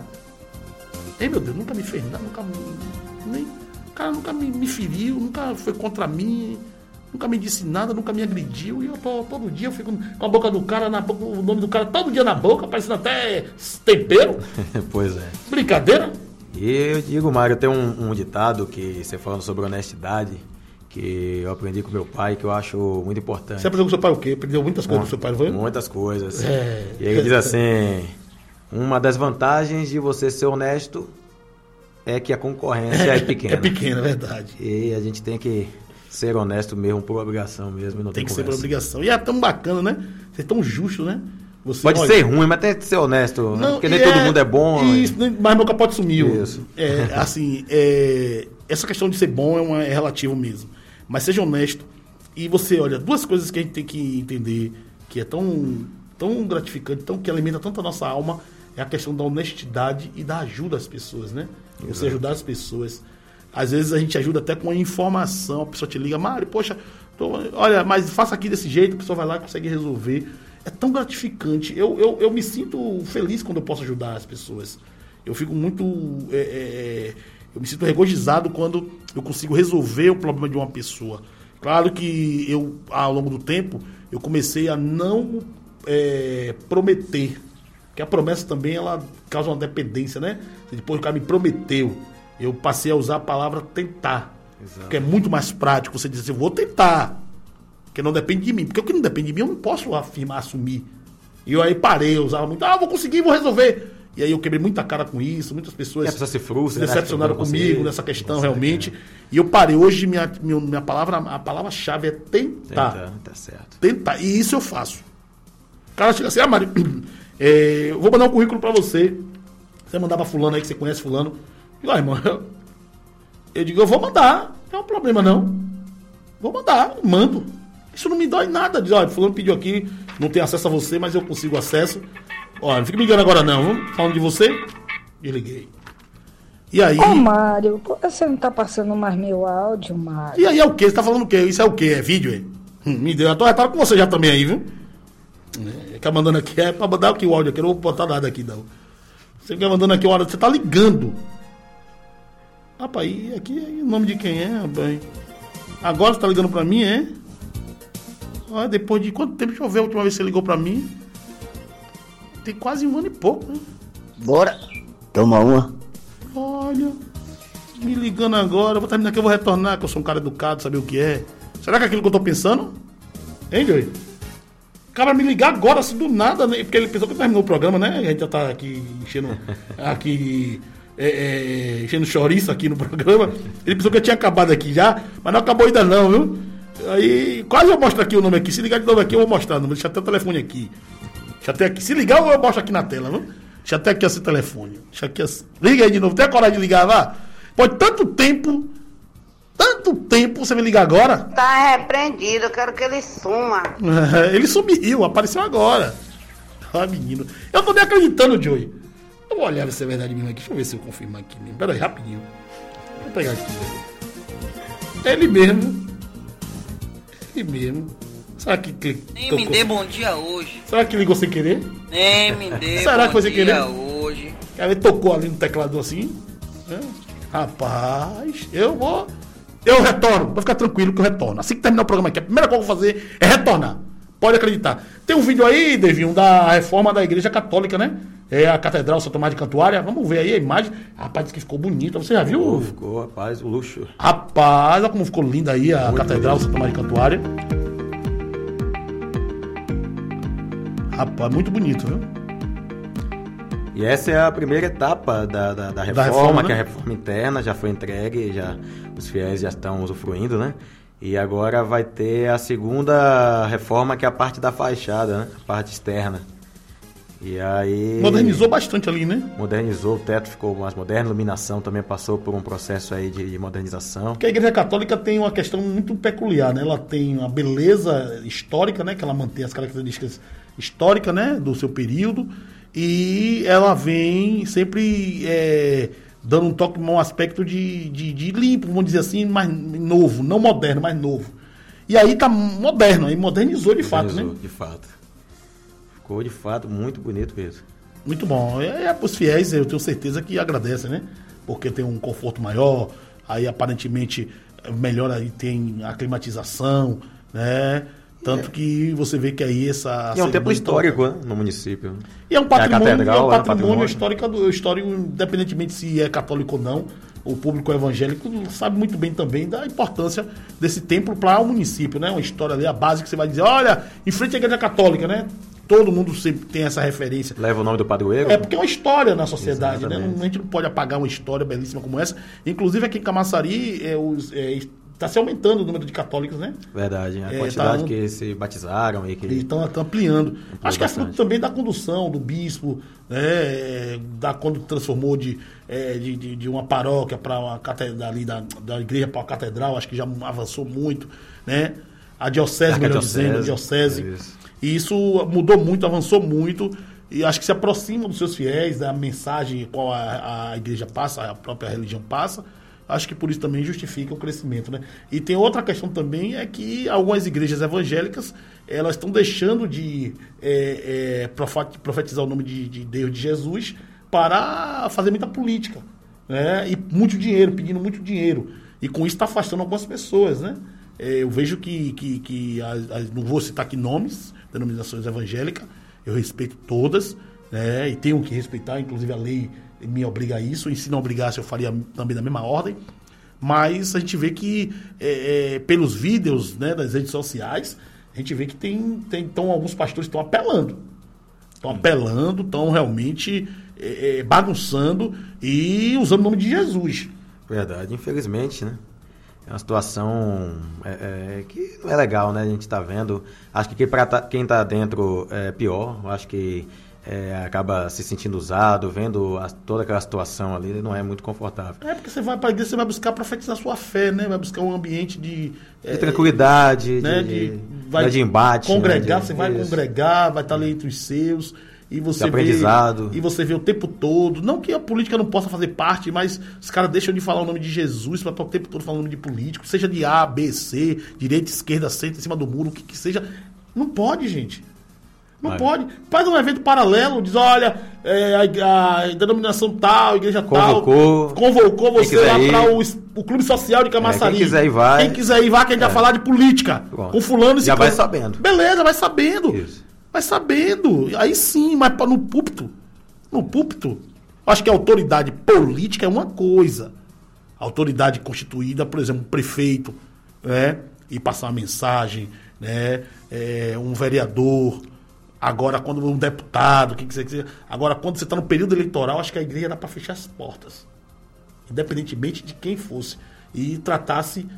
Ei, meu Deus, nunca me fez nada, nunca nem, o cara nunca me, me feriu, nunca foi contra mim, nunca me disse nada, nunca me agrediu. E eu tô todo dia, eu fico com a boca do cara, na boca, o nome do cara todo dia na boca, parecendo até tempero. Pois é. Brincadeira? E eu digo, Mário, tem um, um ditado que você falando sobre honestidade, que eu aprendi com meu pai, que eu acho muito importante. Você aprendeu com seu pai o quê? Aprendeu muitas coisas Bom, com seu pai, não foi? Muitas coisas. É. E ele diz assim, uma das vantagens de você ser honesto é que a concorrência é, é pequena. É pequena, é verdade. E a gente tem que ser honesto mesmo, por obrigação mesmo. Não tem tem que conversa. ser por obrigação. E é tão bacana, né? Ser tão justo, né? Você, pode olha, ser ruim, mas tem que ser honesto. Não, né? Porque nem é, todo mundo é bom. Isso, e... mas meu capote sumiu. Isso. É, assim, é, essa questão de ser bom é, uma, é relativo mesmo. Mas seja honesto. E você, olha, duas coisas que a gente tem que entender que é tão, tão gratificante, tão, que alimenta tanto a nossa alma, é a questão da honestidade e da ajuda às pessoas, né? Exato. Você ajudar as pessoas. Às vezes a gente ajuda até com a informação. A pessoa te liga, Mário, poxa, tô, olha, mas faça aqui desse jeito, a pessoa vai lá e consegue resolver. É tão gratificante. Eu, eu, eu me sinto feliz quando eu posso ajudar as pessoas. Eu fico muito... É, é, eu me sinto regozijado quando eu consigo resolver o problema de uma pessoa. Claro que eu, ao longo do tempo, eu comecei a não é, prometer. Porque a promessa também, ela causa uma dependência, né? Depois o cara me prometeu, eu passei a usar a palavra tentar. Exato. Porque é muito mais prático você dizer assim, eu vou tentar. Porque não depende de mim. Porque o que não depende de mim, eu não posso afirmar, assumir. E eu aí parei, eu usava muito, ah, vou conseguir, vou resolver. E aí eu quebrei muita cara com isso, muitas pessoas se, se frustra, se decepcionaram né? comigo nessa questão, realmente. É. E eu parei. Hoje, minha, minha, minha palavra, a palavra-chave é tentar. Tentar, tá certo. Tentar. E isso eu faço. O cara chega assim, ah, Mário, é, eu vou mandar um currículo pra você. Você mandar pra fulano aí, que você conhece fulano. Eu digo, ah, irmão, eu, eu digo, eu vou mandar. Não tem um problema, não. Vou mandar, eu mando. Isso não me dói nada. Diz, olha, fulano pediu aqui, não tem acesso a você, mas eu consigo acesso. Olha, não fica me ligando agora não, vamos falando de você. Desliguei. E aí... Ô, Mário, por que você não tá passando mais meu áudio, Mário? E aí é o quê? Você tá falando o quê? Isso é o quê? É vídeo, é? Hum, me deu. Eu tô retado com você já também aí, viu? É, fica mandando aqui, é pra mandar aqui o áudio aqui, eu não vou botar nada aqui, não. Você fica mandando aqui o áudio, você tá ligando. Rapaz, e aqui é o nome de quem é, rapaz? Agora você tá ligando pra mim, é? Olha, depois de quanto tempo? Deixa eu ver a última vez que você ligou pra mim. Tem quase um ano e pouco, né? Bora, toma uma. Olha, me ligando agora, eu vou terminar aqui, eu vou retornar, que eu sou um cara educado, saber o que é. Será que é aquilo que eu tô pensando? Hein, Joey? O cara me ligar agora, assim, do nada, né? Porque ele pensou que terminou o programa, né? A gente já tá aqui enchendo, aqui, é, é, enchendo chouriço aqui no programa. Ele pensou que eu tinha acabado aqui já, mas não acabou ainda não, viu? Aí, quase eu mostro aqui o nome aqui. Se ligar de novo aqui, eu vou mostrar. Não vou deixar até o telefone aqui. Deixa até aqui. Se ligar, eu mostro aqui na tela, viu? Deixa até aqui esse telefone. Deixa aqui assim. Liga aí de novo. Tem a coragem de ligar, vá? Pode tanto tempo, tanto tempo, você me ligar agora? Tá repreendido, eu quero que ele suma. Ele sumiu, apareceu agora. Ah, menino. Eu tô nem acreditando, Joey. Eu vou olhar se é verdade mesmo aqui. Deixa eu ver se eu confirmo aqui mesmo. Pera aí, rapidinho. Vou pegar aqui. É ele mesmo. Ele mesmo. Será que... que Nem me dê bom dia hoje. Será que ligou sem querer? Nem me dê Será bom que foi sem dia querer? hoje. Ele tocou ali no teclado assim. Né? Rapaz, eu vou... Eu retorno. Vou ficar tranquilo que eu retorno. Assim que terminar o programa aqui, a primeira coisa que eu vou fazer é retornar. Pode acreditar. Tem um vídeo aí, Devinho, da reforma da Igreja Católica, né? É a Catedral São Tomás de Cantuária. Vamos ver aí a imagem. Rapaz, disse que ficou bonita. Você já viu? Ficou, ficou, rapaz, o luxo. Rapaz, olha como ficou linda aí a Muito Catedral lindo. São Tomás de Cantuária. Rapaz, muito bonito, viu? E essa é a primeira etapa da, da, da, reforma, da reforma, que é a reforma interna, já foi entregue, já, os fiéis já estão usufruindo, né? E agora vai ter a segunda reforma, que é a parte da fachada, né? A parte externa. E aí... Modernizou bastante ali, né? Modernizou, o teto ficou mais moderno, a iluminação também passou por um processo aí de, de modernização. Porque a Igreja Católica tem uma questão muito peculiar, né? Ela tem uma beleza histórica, né? Que ela mantém as características históricas, né? Do seu período. E ela vem sempre é, dando um toque, um aspecto de, de, de limpo, vamos dizer assim, mais novo. Não moderno, mas novo. E aí tá moderno, aí modernizou de modernizou, fato, né? de fato. Ficou de fato muito bonito mesmo. Muito bom. É, é para os fiéis, eu tenho certeza que agradecem, né? Porque tem um conforto maior, aí aparentemente melhor aí tem a climatização, né? Tanto é. que você vê que aí essa... E é um templo histórico, né? No município. E é um patrimônio, é catedral, é um patrimônio, é patrimônio. histórico, do, histórico, independentemente se é católico ou não, o público evangélico sabe muito bem também da importância desse templo para o município, né? Uma história ali, a base que você vai dizer, olha, em frente à Igreja Católica, né? Todo mundo sempre tem essa referência. Leva o nome do padroeiro? É porque é uma história na sociedade, né? A gente não pode apagar uma história belíssima como essa. Inclusive aqui em Camaçari é, os, é, está se aumentando o número de católicos, né? Verdade, a é, quantidade tá, que se batizaram e que... Eles estão ampliando. Acho que é fruto bastante. também da condução do bispo, né? Da, quando transformou de, é, de, de, de uma paróquia para uma catedral, ali da, da igreja para uma catedral, acho que já avançou muito, né? A diocese, a melhor diocese, dizendo, a diocese. É isso. E isso mudou muito, avançou muito, e acho que se aproxima dos seus fiéis, da mensagem qual a, a igreja passa, a própria religião passa. Acho que por isso também justifica o crescimento, né? E tem outra questão também, é que algumas igrejas evangélicas, elas estão deixando de é, é, profetizar o nome de, de Deus, de Jesus, para fazer muita política, né? E muito dinheiro, pedindo muito dinheiro. E com isso está afastando algumas pessoas, né? É, eu vejo que, que, que as, as, não vou citar aqui nomes, denominações evangélicas, eu respeito todas, né? E tenho que respeitar, inclusive a lei me obriga a isso, e se não obrigasse eu faria também da mesma ordem, mas a gente vê que é, é, pelos vídeos, né, das redes sociais, a gente vê que tem, tem então, alguns pastores estão apelando, estão apelando, estão realmente é, é, bagunçando e usando o nome de Jesus. Verdade, infelizmente, né? É uma situação é, é, que não é legal, né? A gente está vendo. Acho que quem está quem tá dentro é pior. Acho que é, acaba se sentindo usado, vendo a, toda aquela situação ali, não é muito confortável. É porque você vai para a igreja, você vai buscar profetizar a sua fé, né? Vai buscar um ambiente de... De é, tranquilidade, né? de, de, vai de embate. Congregar, né? de, você vai isso. congregar, vai estar ali entre os seus... E você, de aprendizado. Vê, e você vê o tempo todo, não que a política não possa fazer parte, mas os caras deixam de falar o nome de Jesus para estar o tempo todo falando o nome de político, seja de A, B, C, direita, esquerda, centro, em cima do muro, o que que seja. Não pode, gente. Não Vai. pode. Faz um evento paralelo, diz, olha, é, a, a denominação tal, a igreja convocou, tal, convocou você lá para o, o Clube Social de Camaçari. É, quem quiser ir, vai. Quem quiser ir, vai, que a gente é. vai falar de política. Bom, com fulano e já vai sabendo. Beleza, vai sabendo. Isso. Vai sabendo. Aí sim, mas no púlpito, no púlpito, acho que a autoridade política é uma coisa. A autoridade constituída, por exemplo, um prefeito, né, e passar uma mensagem, né, é, um vereador, agora quando um deputado, o que que você, agora quando você está no período eleitoral, acho que a igreja dá para fechar as portas, independentemente de quem fosse, e tratasse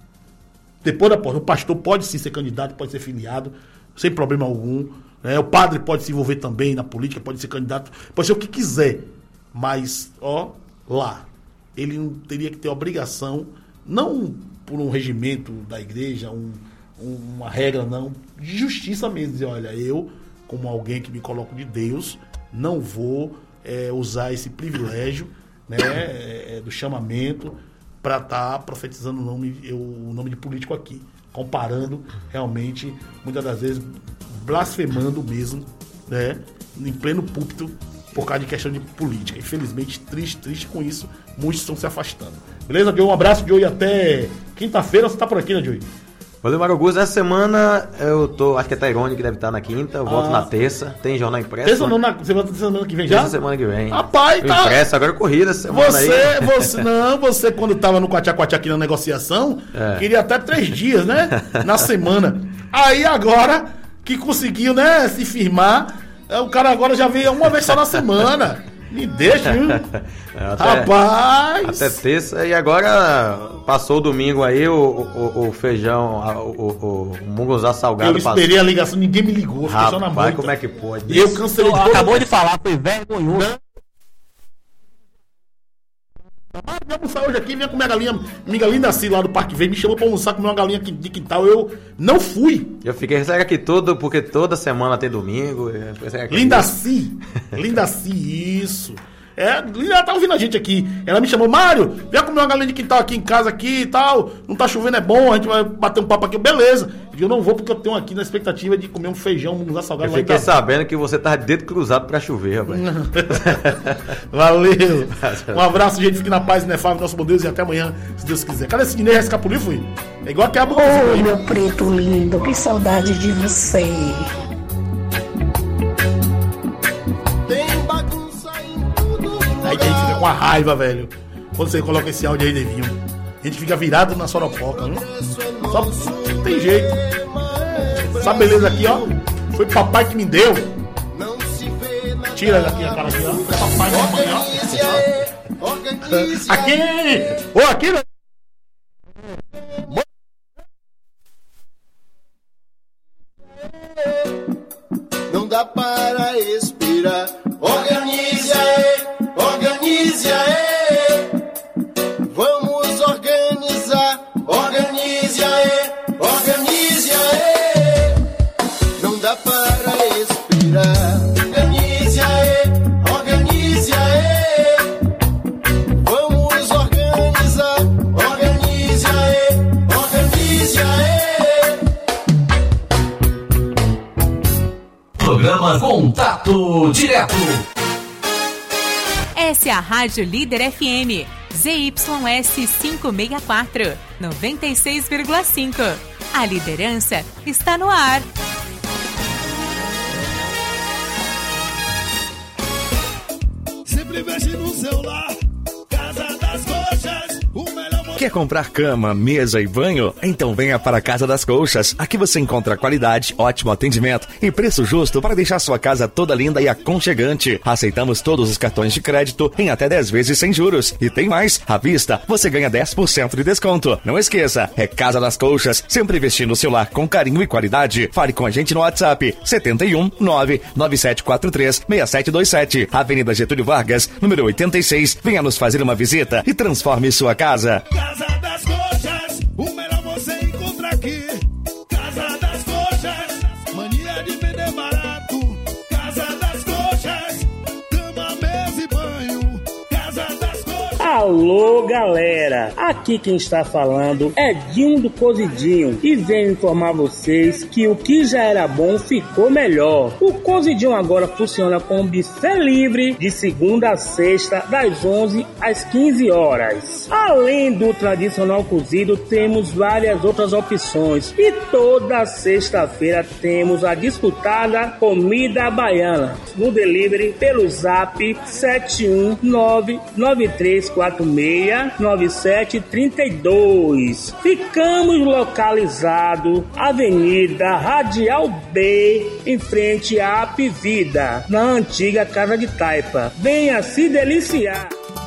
depois da porta. O pastor pode sim ser candidato, pode ser filiado, sem problema algum. Né? O padre pode se envolver também na política, pode ser candidato, pode ser o que quiser. Mas, ó, lá, ele não teria que ter obrigação, não por um regimento da igreja, um, uma regra, não, de justiça mesmo. Dizer, olha, eu, como alguém que me coloco de Deus, não vou é, usar esse privilégio, né, é, do chamamento para estar tá profetizando o nome, eu, o nome de político aqui. Comparando, realmente, muitas das vezes, blasfemando mesmo, né, em pleno púlpito, por causa de questão de política. Infelizmente, triste, triste com isso, muitos estão se afastando. Beleza, Joey? Um abraço, Joey, até quinta-feira. Você tá por aqui, né, Joey? Valeu, Mário Augusto. Essa semana eu tô, acho que é Tairone que deve estar na quinta, eu volto Ah. na terça, tem jornal impresso. Terça né? não, na semana, semana que vem já? Terça semana que vem. Rapaz, tá... Impresso, agora corrida essa semana Você, aí. você, não, você quando tava no Quatiá-Quatiá aqui na negociação, É. queria até três dias, né? Na semana. Aí agora que conseguiu, né, se firmar, é, o cara agora já veio uma vez só na semana. Me deixa, viu? Até, Rapaz! Até terça. E agora passou o domingo aí, o, o, o feijão, o, o, o munguzá salgado Eu esperei passou. a ligação, ninguém me ligou. Fiquei só na Rapaz, moita. como é que pode? E eu cancelei. Então, acabou de falar, foi vergonhoso. Vem almoçar hoje aqui, vem comer a galinha. Minha galinha assim lá do Parque Verde me chamou pra almoçar, comer uma galinha de quintal. Eu não fui. Eu fiquei, será que todo, porque toda semana tem domingo? Será que é Lindaci. Lindaci, isso. É, ela tá ouvindo a gente aqui. Ela me chamou, Mário, vem comer uma galinha de quintal aqui em casa aqui e tal. Não tá chovendo, é bom, a gente vai bater um papo aqui. Beleza. Eu não vou porque eu tenho aqui na expectativa de comer um feijão, um munguzá salgado. Eu fiquei sabendo que você tá de dedo cruzado pra chover, rapaz. Valeu. Um abraço, gente. Fique na paz, inefável, nosso bom Deus. E até amanhã, se Deus quiser. Cadê esse Dinei? Escapuliu, foi? É igual que a boca. Ô, meu preto lindo, que saudade de você. Aí que a gente fica com a raiva, velho. Quando você coloca esse áudio aí, Nevinho. A gente fica virado na soropoca, viu? Só não tem jeito. Essa beleza aqui, ó. Foi papai que me deu. Tira daqui a cara aqui, ó. Foi papai que me deu. Aqui! Ô, oh, aqui, né? Não dá para expirar. Organize aí, organize aí. Vamos organizar. Organize aí, organize aí. Não dá para expirar. Organize aí, organize aí. Vamos organizar. Organize aí, organize aí. Programa Contato Direto. Essa é a Rádio Líder F M, Z Y S quinhentos e sessenta e quatro, noventa e seis vírgula cinco. A liderança está no ar. Sempre mexe no celular. Casa das Coxas, o melhor. Quer comprar cama, mesa e banho? Então venha para a Casa das Colchas. Aqui você encontra qualidade, ótimo atendimento e preço justo para deixar sua casa toda linda e aconchegante. Aceitamos todos os cartões de crédito em até dez vezes sem juros. E tem mais, à vista você ganha dez por cento de desconto. Não esqueça, é Casa das Colchas, sempre investindo o seu lar com carinho e qualidade. Fale com a gente no WhatsApp setenta e um, nove nove sete quatro três, seis sete dois sete, Avenida Getúlio Vargas, número oitenta e seis. Venha nos fazer uma visita e transforme sua casa. Casa das Coxas, o melhor você encontra aqui. Casa das Coxas, mania de vender barato. Casa das Coxas, cama, mesa e banho. Casa das Coxas. Alô, galera! Aqui quem está falando é Dinho do Cozidinho e venho informar vocês que o que já era bom ficou melhor. O Cozidinho agora funciona com buffet livre de segunda a sexta, das onze às quinze horas. Além do tradicional cozido, temos várias outras opções e toda sexta-feira temos a disputada comida baiana no delivery pelo zap sete um nove nove três quatro seis nove sete três dois. Ficamos localizados Avenida Radial B, em frente à Apivida, na antiga Casa de Taipa. Venha se deliciar.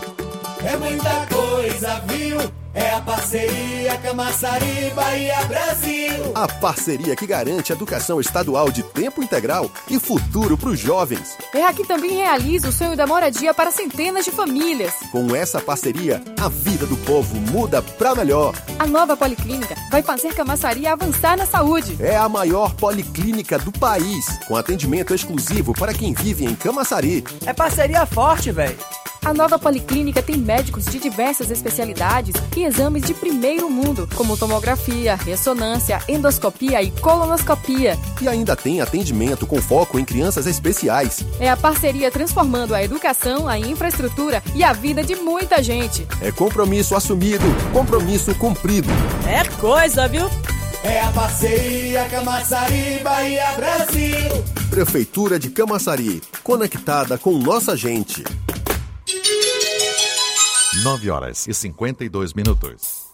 É muita coisa, viu? É a parceria Camaçari Bahia Brasil. A parceria que garante educação estadual de tempo integral e futuro para os jovens. É a que também realiza o sonho da moradia para centenas de famílias. Com essa parceria, a vida do povo muda para melhor. A nova Policlínica vai fazer Camaçari avançar na saúde. É a maior policlínica do país, com atendimento exclusivo para quem vive em Camaçari. É parceria forte, velho. A nova Policlínica tem médicos de diversas especialidades e exames de primeiro mundo, como tomografia, ressonância, endoscopia e colonoscopia. E ainda tem atendimento com foco em crianças especiais. É a parceria transformando a educação, a infraestrutura e a vida de muita gente. É compromisso assumido, compromisso cumprido. É coisa, viu? É a parceria Camaçari Bahia Brasil. Prefeitura de Camaçari, conectada com nossa gente. nove horas e cinquenta e dois minutos.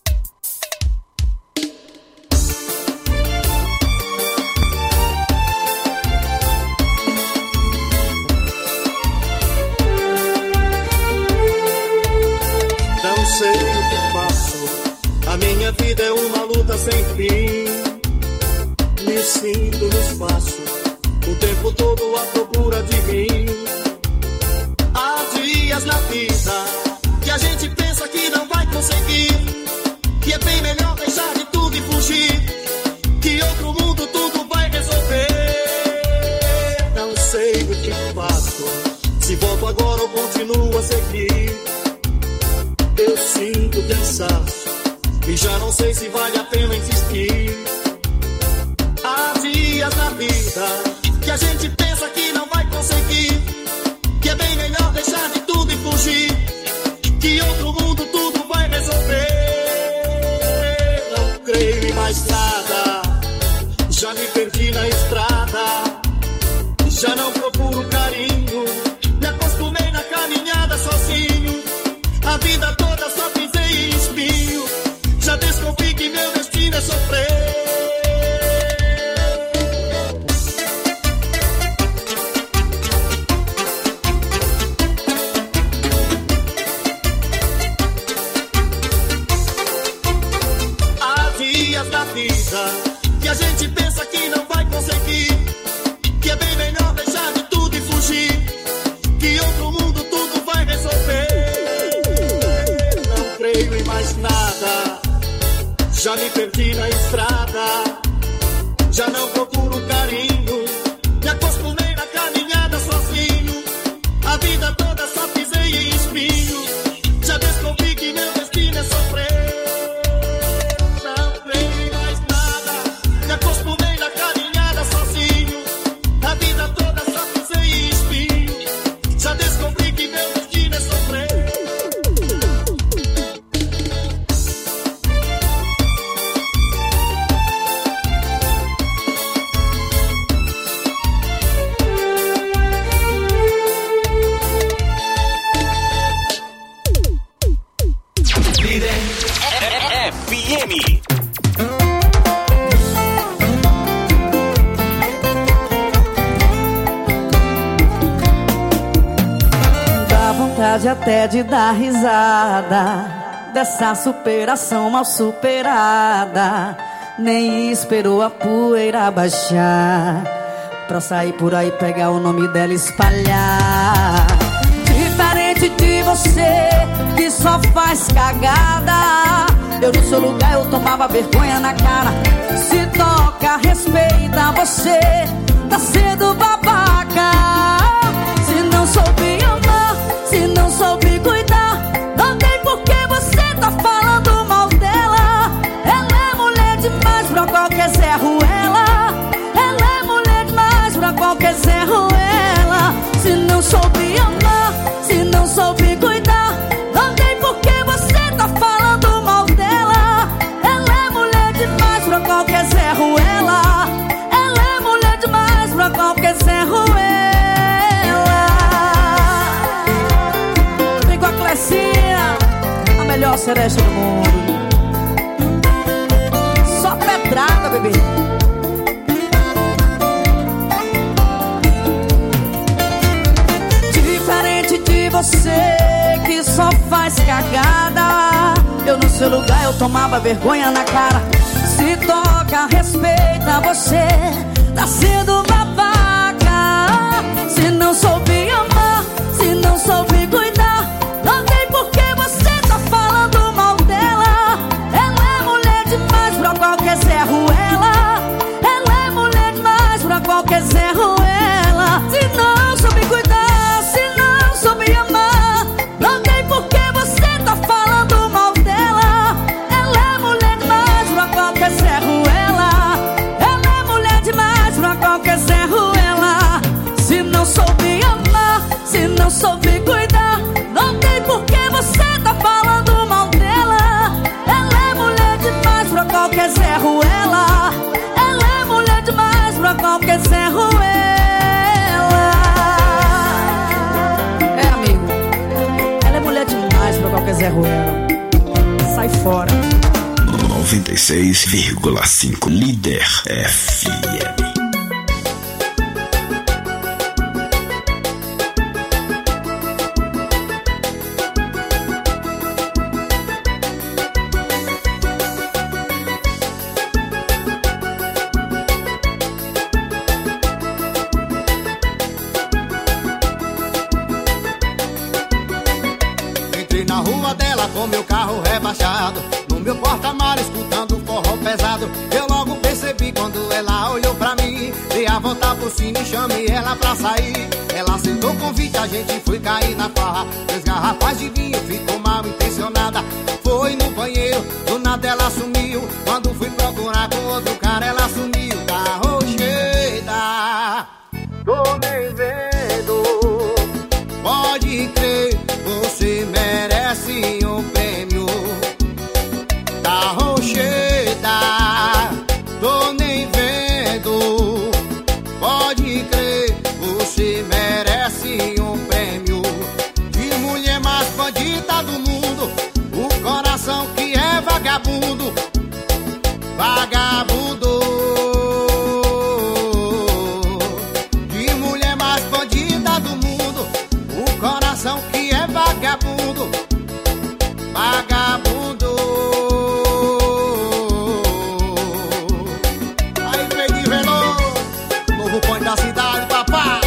minha vida é uma luta sem fim. Me sinto no espaço, o tempo todo à procura de mim. Há dias na vida que a gente pensa que não vai conseguir, que é bem melhor deixar de tudo e fugir, que outro mundo tudo vai resolver. Não sei o que faço, se volto agora ou continuo a seguir. Eu sinto cansaço e já não sei se vale a pena insistir. Há dias na vida que a gente pensa que não vai conseguir, que é bem melhor deixar de tudo e fugir, que outro mundo tudo vai resolver. Não creio em mais nada, já me perdi na estrada, já não procuro carinho, me acostumei na caminhada sozinho. A vida toda só pisei em espinho, já descobri que meu destino é sofrer. Da vida que a gente pensa que não vai conseguir, que é bem melhor deixar de tudo e fugir, que outro mundo tudo vai resolver. Não creio em mais nada, já me perdi na estrada, já não procuro carinho, me acostumei na caminhada sozinho. A vida toda só pisei em espinho, já descobri que meu destino é sofrer. Até de dar risada dessa superação mal superada, nem esperou a poeira baixar pra sair por aí, pegar o nome dela e espalhar. Diferente de você que só faz cagada, eu no seu lugar eu tomava vergonha na cara. Se toca, respeita, você tá sendo babaca. Se não soube amar, se não soube cuidar, não tem por que você tá falando mal dela. Ela é mulher demais pra qualquer Zé Ruela. Ela é mulher demais pra qualquer Zé Ruela. Se não soube amar, se não soube cuidar, não tem por que você tá falando mal dela. Ela é mulher demais pra qualquer Zé Ruela. Ela é mulher demais pra qualquer Zé Ruela. A melhor seresta do mundo. Só pedrada, bebê. Diferente de você que só faz cagada, eu no seu lugar eu tomava vergonha na cara. Se toca, respeita, você tá sendo babaca. Se não soube amar, se não soube cuidar, não tem por que você tá falando mal dela. Ela é mulher demais pra qualquer Zé Ruela. Ela é mulher demais pra qualquer Zé Ruela. Se não soube cuidar, se não soube amar, não tem por que você tá falando mal dela. Ela é mulher demais pra qualquer Zé Ruela. Ela é mulher demais pra qualquer Zé Ruela. Se não soube amar, se não soube cuidar, não tem por que você tá falando mal dela. Ela é mulher demais pra qualquer Zé Ruela. Ela é mulher demais pra qualquer Zé Ruela. É, amigo, ela é mulher demais pra qualquer Zé Ruela. Sai fora. noventa e seis vírgula cinco Líder F M. rua dela com meu carro rebaixado, no meu porta-malas escutando forró pesado. Eu logo percebi quando ela olhou pra mim, dei a volta por cima e chamei ela pra sair. Ela aceitou o convite, a gente foi cair na farra. Três garrafas de vinho, ficou mal intencionada. Foi no banheiro, do nada ela sumiu. Quando fui procurar com outro cara, ela sumiu. Tá rocheda, tô nem vendo. Pode crer, você merece um prêmio. Tá rocheda, tô nem vendo. Pode crer, você merece um prêmio. De mulher mais bandida do mundo, o coração que é vagabundo. Vagabundo. De mulher mais bandida do mundo, o coração que é vagabundo. Vagabundo. Aí, Fredinho Veloso, novo ponto da cidade, papá.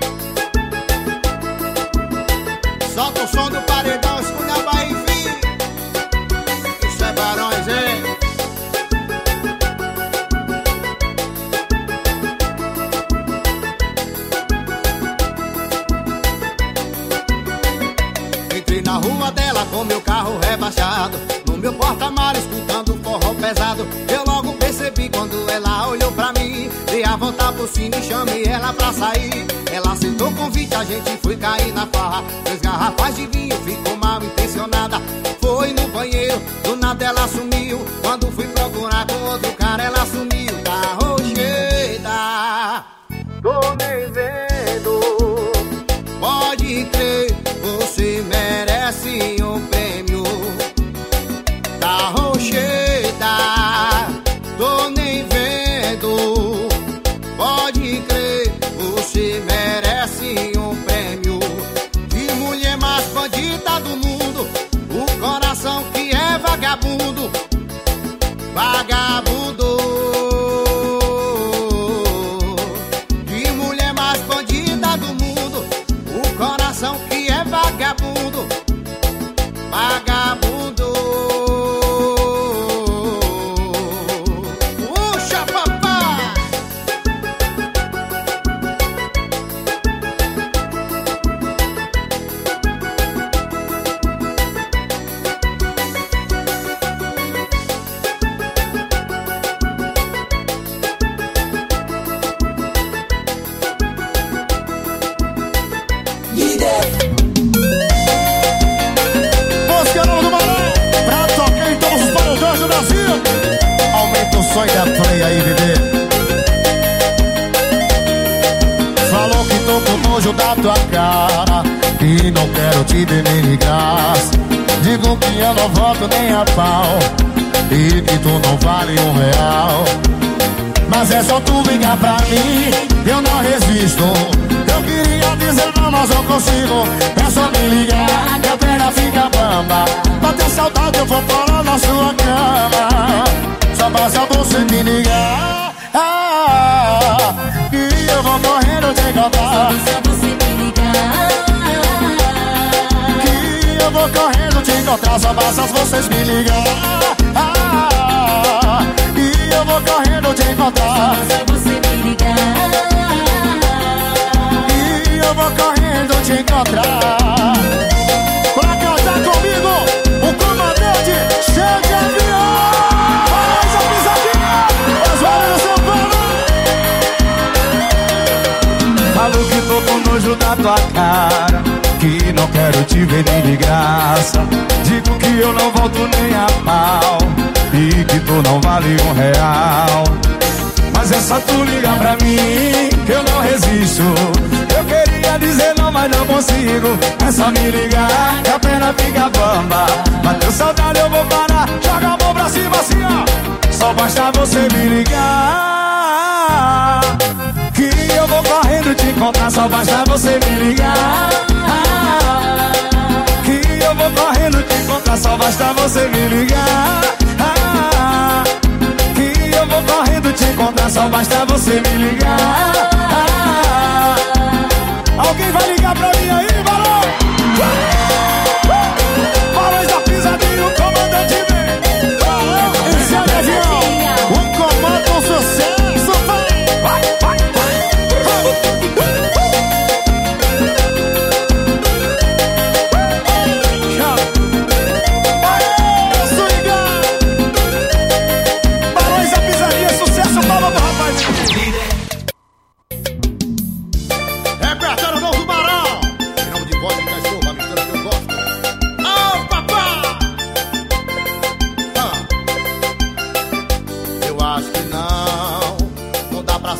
Solta o som do paredão, escuta a Bahia, filho. Isso é Barões, hein? Entrei na rua dela com meu carro rebaixado, no meu porta-malas escutando forró pesado. Eu logo percebi quando ela olhou pra mim, dei a volta por cima e chamei ela pra sair. Ela aceitou o convite, a gente foi cair na farra. Três garrafas de vinho, ficou mal intencionada. Foi no banheiro, do nada ela sumiu. Quando fui procurar com outro cara, ela sumiu. Tá rocheda, tô nem vendo. Pode crer, você merece um prêmio. Tá rocheda, tô nem vendo. Pode crer, você merece um prêmio. De mulher mais bandida do mundo, o coração que é vagabundo. Vagabundo. De mulher mais bandida do mundo, o coração que é vagabundo. Vagabundo. Puxa, papá. Aumenta o som da play aí, bebê. Falou que tô com nojo da tua cara e não quero te ver nem de graça. Digo que eu não volto nem a pau e que tu não vale um real. Mas é só tu ligar pra mim, eu não resisto. Eu queria dizer não, mas não consigo. É só me ligar que a perna fica bamba. Bater saudade eu vou parar na sua cama. Só basta você me ligar, ah, e eu vou correndo te encontrar. Só basta você me ligar, que eu vou correndo te encontrar. Só basta vocês me ligar, ah, e eu vou correndo te encontrar. Só basta você me ligar, e eu vou correndo te encontrar. Pra cantar comigo, o comandante Xande Avião. Falo que tô com nojo da tua cara, que não quero te ver nem de graça. Digo que eu não volto nem a pau e que tu não vale um real. Mas é só tu ligar pra mim que eu não resisto. Eu queria dizer não, mas não consigo. É só me ligar que a pena fica bamba. Bateu saudade eu vou parar, joga a mão pra cima assim ó. Só basta você me ligar, que eu vou correndo te encontrar. Só basta você me ligar, que eu vou correndo te encontrar. Só basta você me ligar, que eu vou correndo te encontrar. Só basta você me ligar. Alguém vai ligar pra mim aí, Barão? Barões da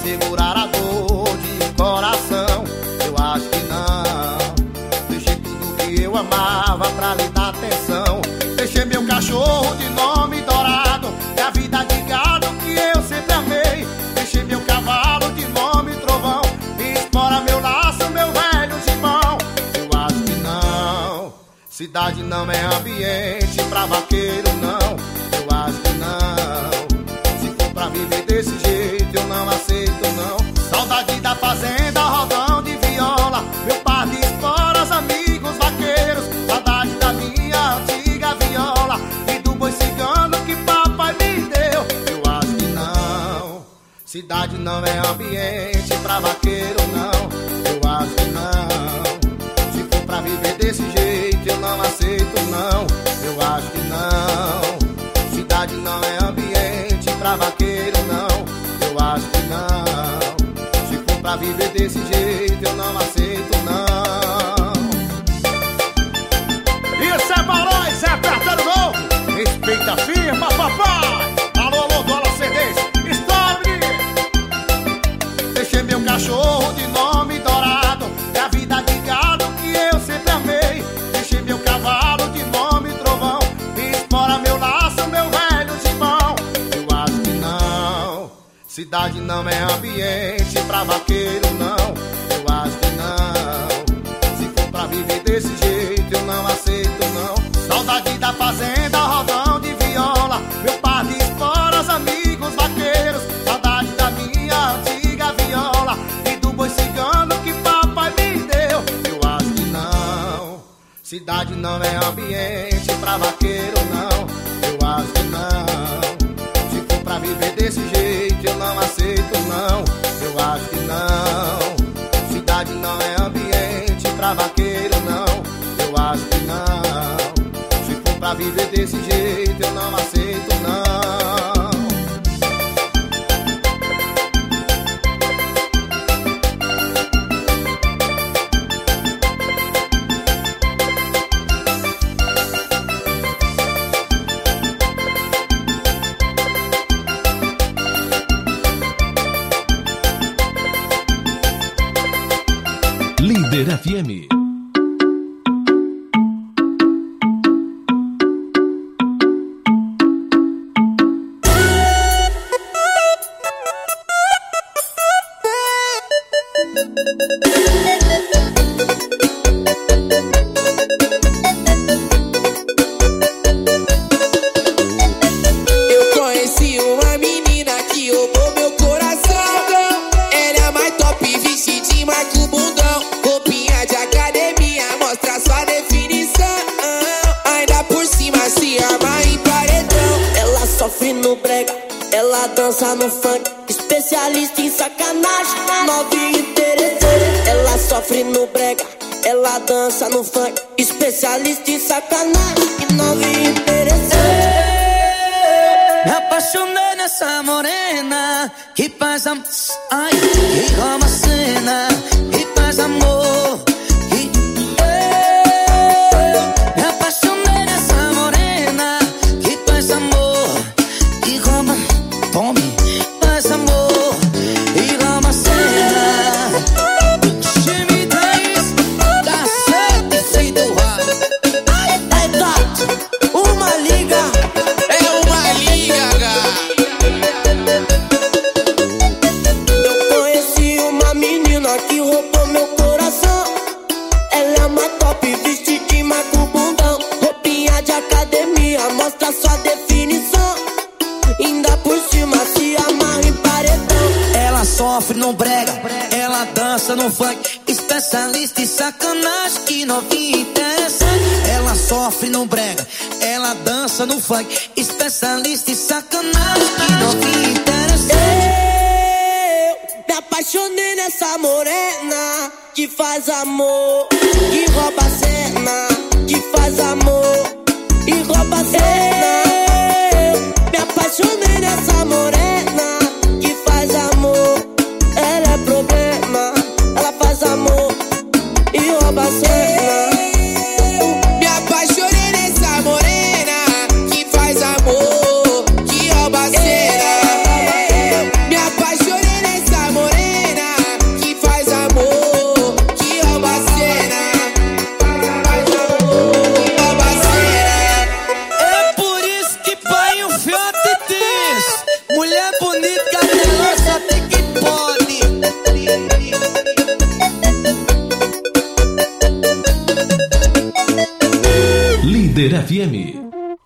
segurar a dor de coração. Eu acho que não. Deixei tudo que eu amava pra lhe dar atenção. Deixei meu cachorro de nome Dourado e a vida de gado que eu sempre amei. Deixei meu cavalo de nome Trovão e espora meu laço, meu velho Gibão. Eu acho que não. Cidade não é ambiente pra vaqueiro, não. Eu acho que não. Se for pra viver desse jeito, eu não aceito, não. Saudade da fazenda, rodão de viola, meu par de esporas, amigos vaqueiros. Saudade da minha antiga viola e do boi cigano que papai me deu. Eu acho que não. Cidade não é ambiente pra vaqueiro, não. Eu acho que não. Se for pra viver desse jeito, eu não aceito, não. Eu acho que não. Cidade não é ambiente pra vaqueiro, não. Eu acho que não. Se for pra viver desse jeito, eu não aceito, não. Isso é Barões, é Apertando Novo. Respeita a firma, papai. Alô, alô, dólar C Ds. Estoura, menino. Deixei meu cachorro de nome Dourado e a vida de gado que eu sempre amei. Deixei meu cavalo de nome Trovão e espora meu laço, meu velho Gibão. Eu acho que não. Cidade não é ambiente pra vaqueiro, não. Eu acho que não. Se for pra viver desse jeito, eu não aceito, não. Saudade da fazenda, rodão de viola, meu par de esporas, amigos vaqueiros. Saudade da minha antiga viola e do boi cigano que papai me deu. Eu acho que não. Cidade não é ambiente pra vaqueiro, não. Eu acho que não. Se for pra viver desse jeito, eu não aceito, não. Eu acho que não. Cidade não é ambiente pra vaqueiro, não. Eu acho que não. Se for pra viver desse jeito, eu não aceito, não. Líder F M. Eu conheci uma menina que roubou meu coração. Ela é mais top, vestidinha, marca o bundão. Roupinha de academia, mostra sua definição. Ainda por cima se arma em paredão. Ela sofre no brega, ela dança no funk. Especialista em sacanagem, novinha e interessante. Ela sofre no brega, ela dança no funk. Especialista em sacanagem, novinha e interessante. Me apaixonei nessa morena que faz amor, ai, que rouba a cena, que faz amor. Que... Me apaixonei nessa morena que faz amor, que rouba, tome, faz amor, e rouba a cena. Time dez, dá certo e sei do ar. É gato, uma liga. É uma liga. Eu conheci uma menina que roubou meu coração. Ela é mais top, vestidinha, marca o bundão. Roupinha de academia, mostra sua definição. Ainda por cima se amarra em paredão. Ela sofre no brega, ela dança no funk. Especialista em sacanagem, que novinha interessante. Ela sofre no brega, ela dança no funk. Especialista em sacanagem, que novinha interessante. Eu me apaixonei nessa morena que faz amor, que rouba a cena, que faz amor e rouba a cena. Eu me apaixonei nessa morena que faz amor. Ela é problema, ela faz amor e rouba a cena. Me apaixonei nessa morena que faz amor, que rouba a cena. Me apaixonei nessa morena F M.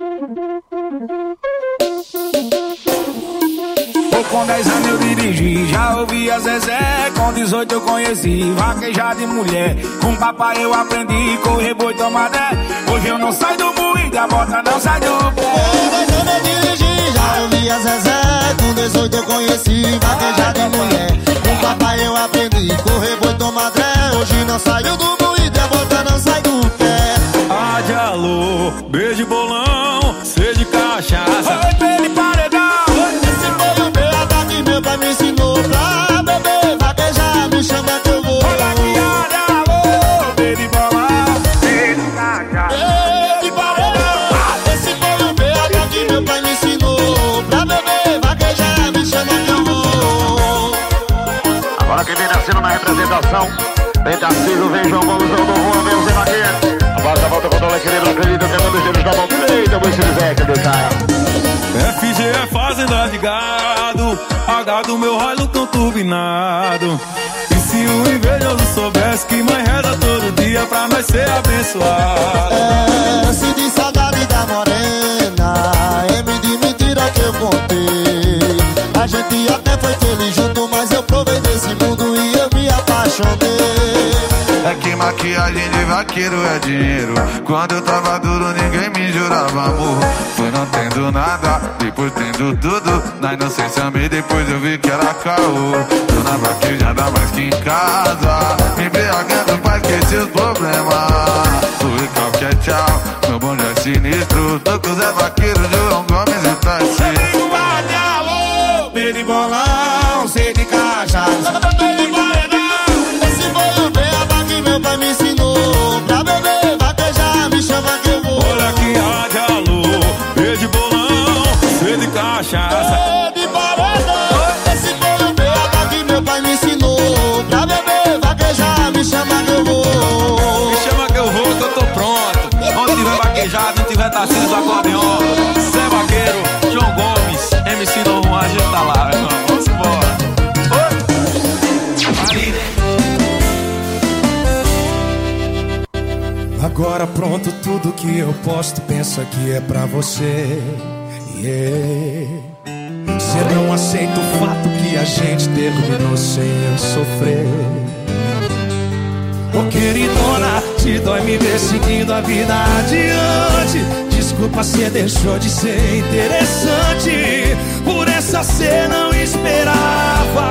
Com dez anos eu dirigi, já ouvi a Zezé. Com dezoito eu conheci vaquejar de mulher. Com papai eu aprendi correr boi tomadé. Hoje eu não saio do moído, a bota não sai do pé. Com dez anos eu dirigi, já ouvi a Zezé. Com dezoito eu conheci vaquejar de mulher. Com papai eu aprendi correr boi tomadé. Hoje não saio do moído, a bota não sai do pé. Ah, de alô, beijo bolão, sede de cachaça. Oi, pele paredão. Meu pai me ensinou pra beber, vaquejar, me chama que eu vou. Olha que olha, alô, baby bola, baby cacha, baby paredão. Esse foi o B H que meu pai me ensinou pra beber, vaquejar, me chama que eu vou. Agora quem vem nascendo na representação, vem Tarcísio, vem João Gomes, João do Rua, vem o Zé Vaqueiro. A bola volta com o Dólar querido, acredita que é um dos dedos da mão direita, vou esse Zé que deixar. F G é fazenda de gado, H do meu Hilux turbinado. E se o invejoso soubesse que mãe reza todo dia pra nós ser abençoado. É, se de saudade da morena, M de mentira que eu contei. A gente até foi feliz junto, mas eu provei desse mundo e eu me apaixonei. É que maquiagem de vaqueiro é dinheiro. Quando eu tava duro ninguém me jurava amor. Foi não tendo nada, depois tendo tudo. Na inocência amei, depois eu vi que era caô. Tô na vaquejada mais que em casa, me embriagando pra esquecer os problemas. O recalque é tchau, meu bonde é sinistro. Tô com o Zé Vaqueiro, João Gomes e Tarcísio. Amigo Guardião, pede bolão, sei de cachaça. Meu pai me ensinou pra beber, vaquejar, me chama que eu vou. Olha que rádio, alô, beijo bolão, sede cachaça. Sede paredão. Esse foi o B H que meu pai me ensinou pra beber, vaquejar, me chama que eu vou. Me chama que eu vou, que eu tô pronto. Onde tiver vaquejado, não tiver Tarcísio do acordeon. Zé Vaqueiro, João Gomes, M C Dom, a gente tá lá, irmão. Vamos embora. Agora pronto, tudo que eu posto, pensa que é pra você. Yeah. Cê não aceita o fato que a gente terminou sem eu sofrer. Ô queridona, te dói me ver seguindo a vida adiante. Desculpa, cê deixou de ser interessante. Por essa cê não esperava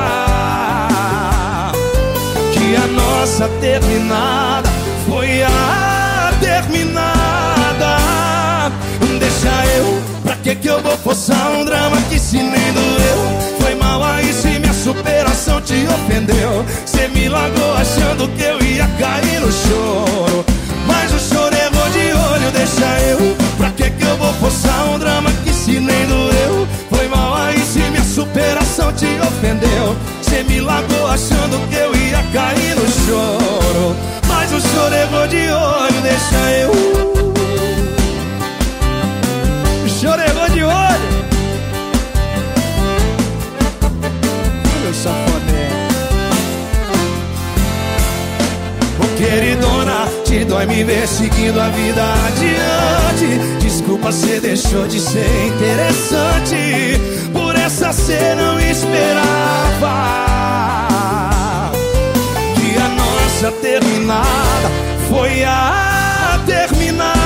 que a nossa terminada foi a terminada. Deixa eu, pra que que eu vou forçar um drama que se nem doeu? Foi mal aí se minha superação te ofendeu. Cê me largou achando que eu ia cair no choro, mas o choro errou de olho. Deixa eu, pra que que eu vou forçar um drama que se nem doeu? Foi mal aí se minha superação te ofendeu. Cê me largou achando que eu ia cair no choro, mas o choro errou de olho. Deixa eu, o choro errou de olho. Meu safadão. Ô queridona, te dói me ver seguindo a vida adiante. Desculpa, cê deixou de ser interessante. Por essa cê não esperava que a nossa terminada foi a terminada.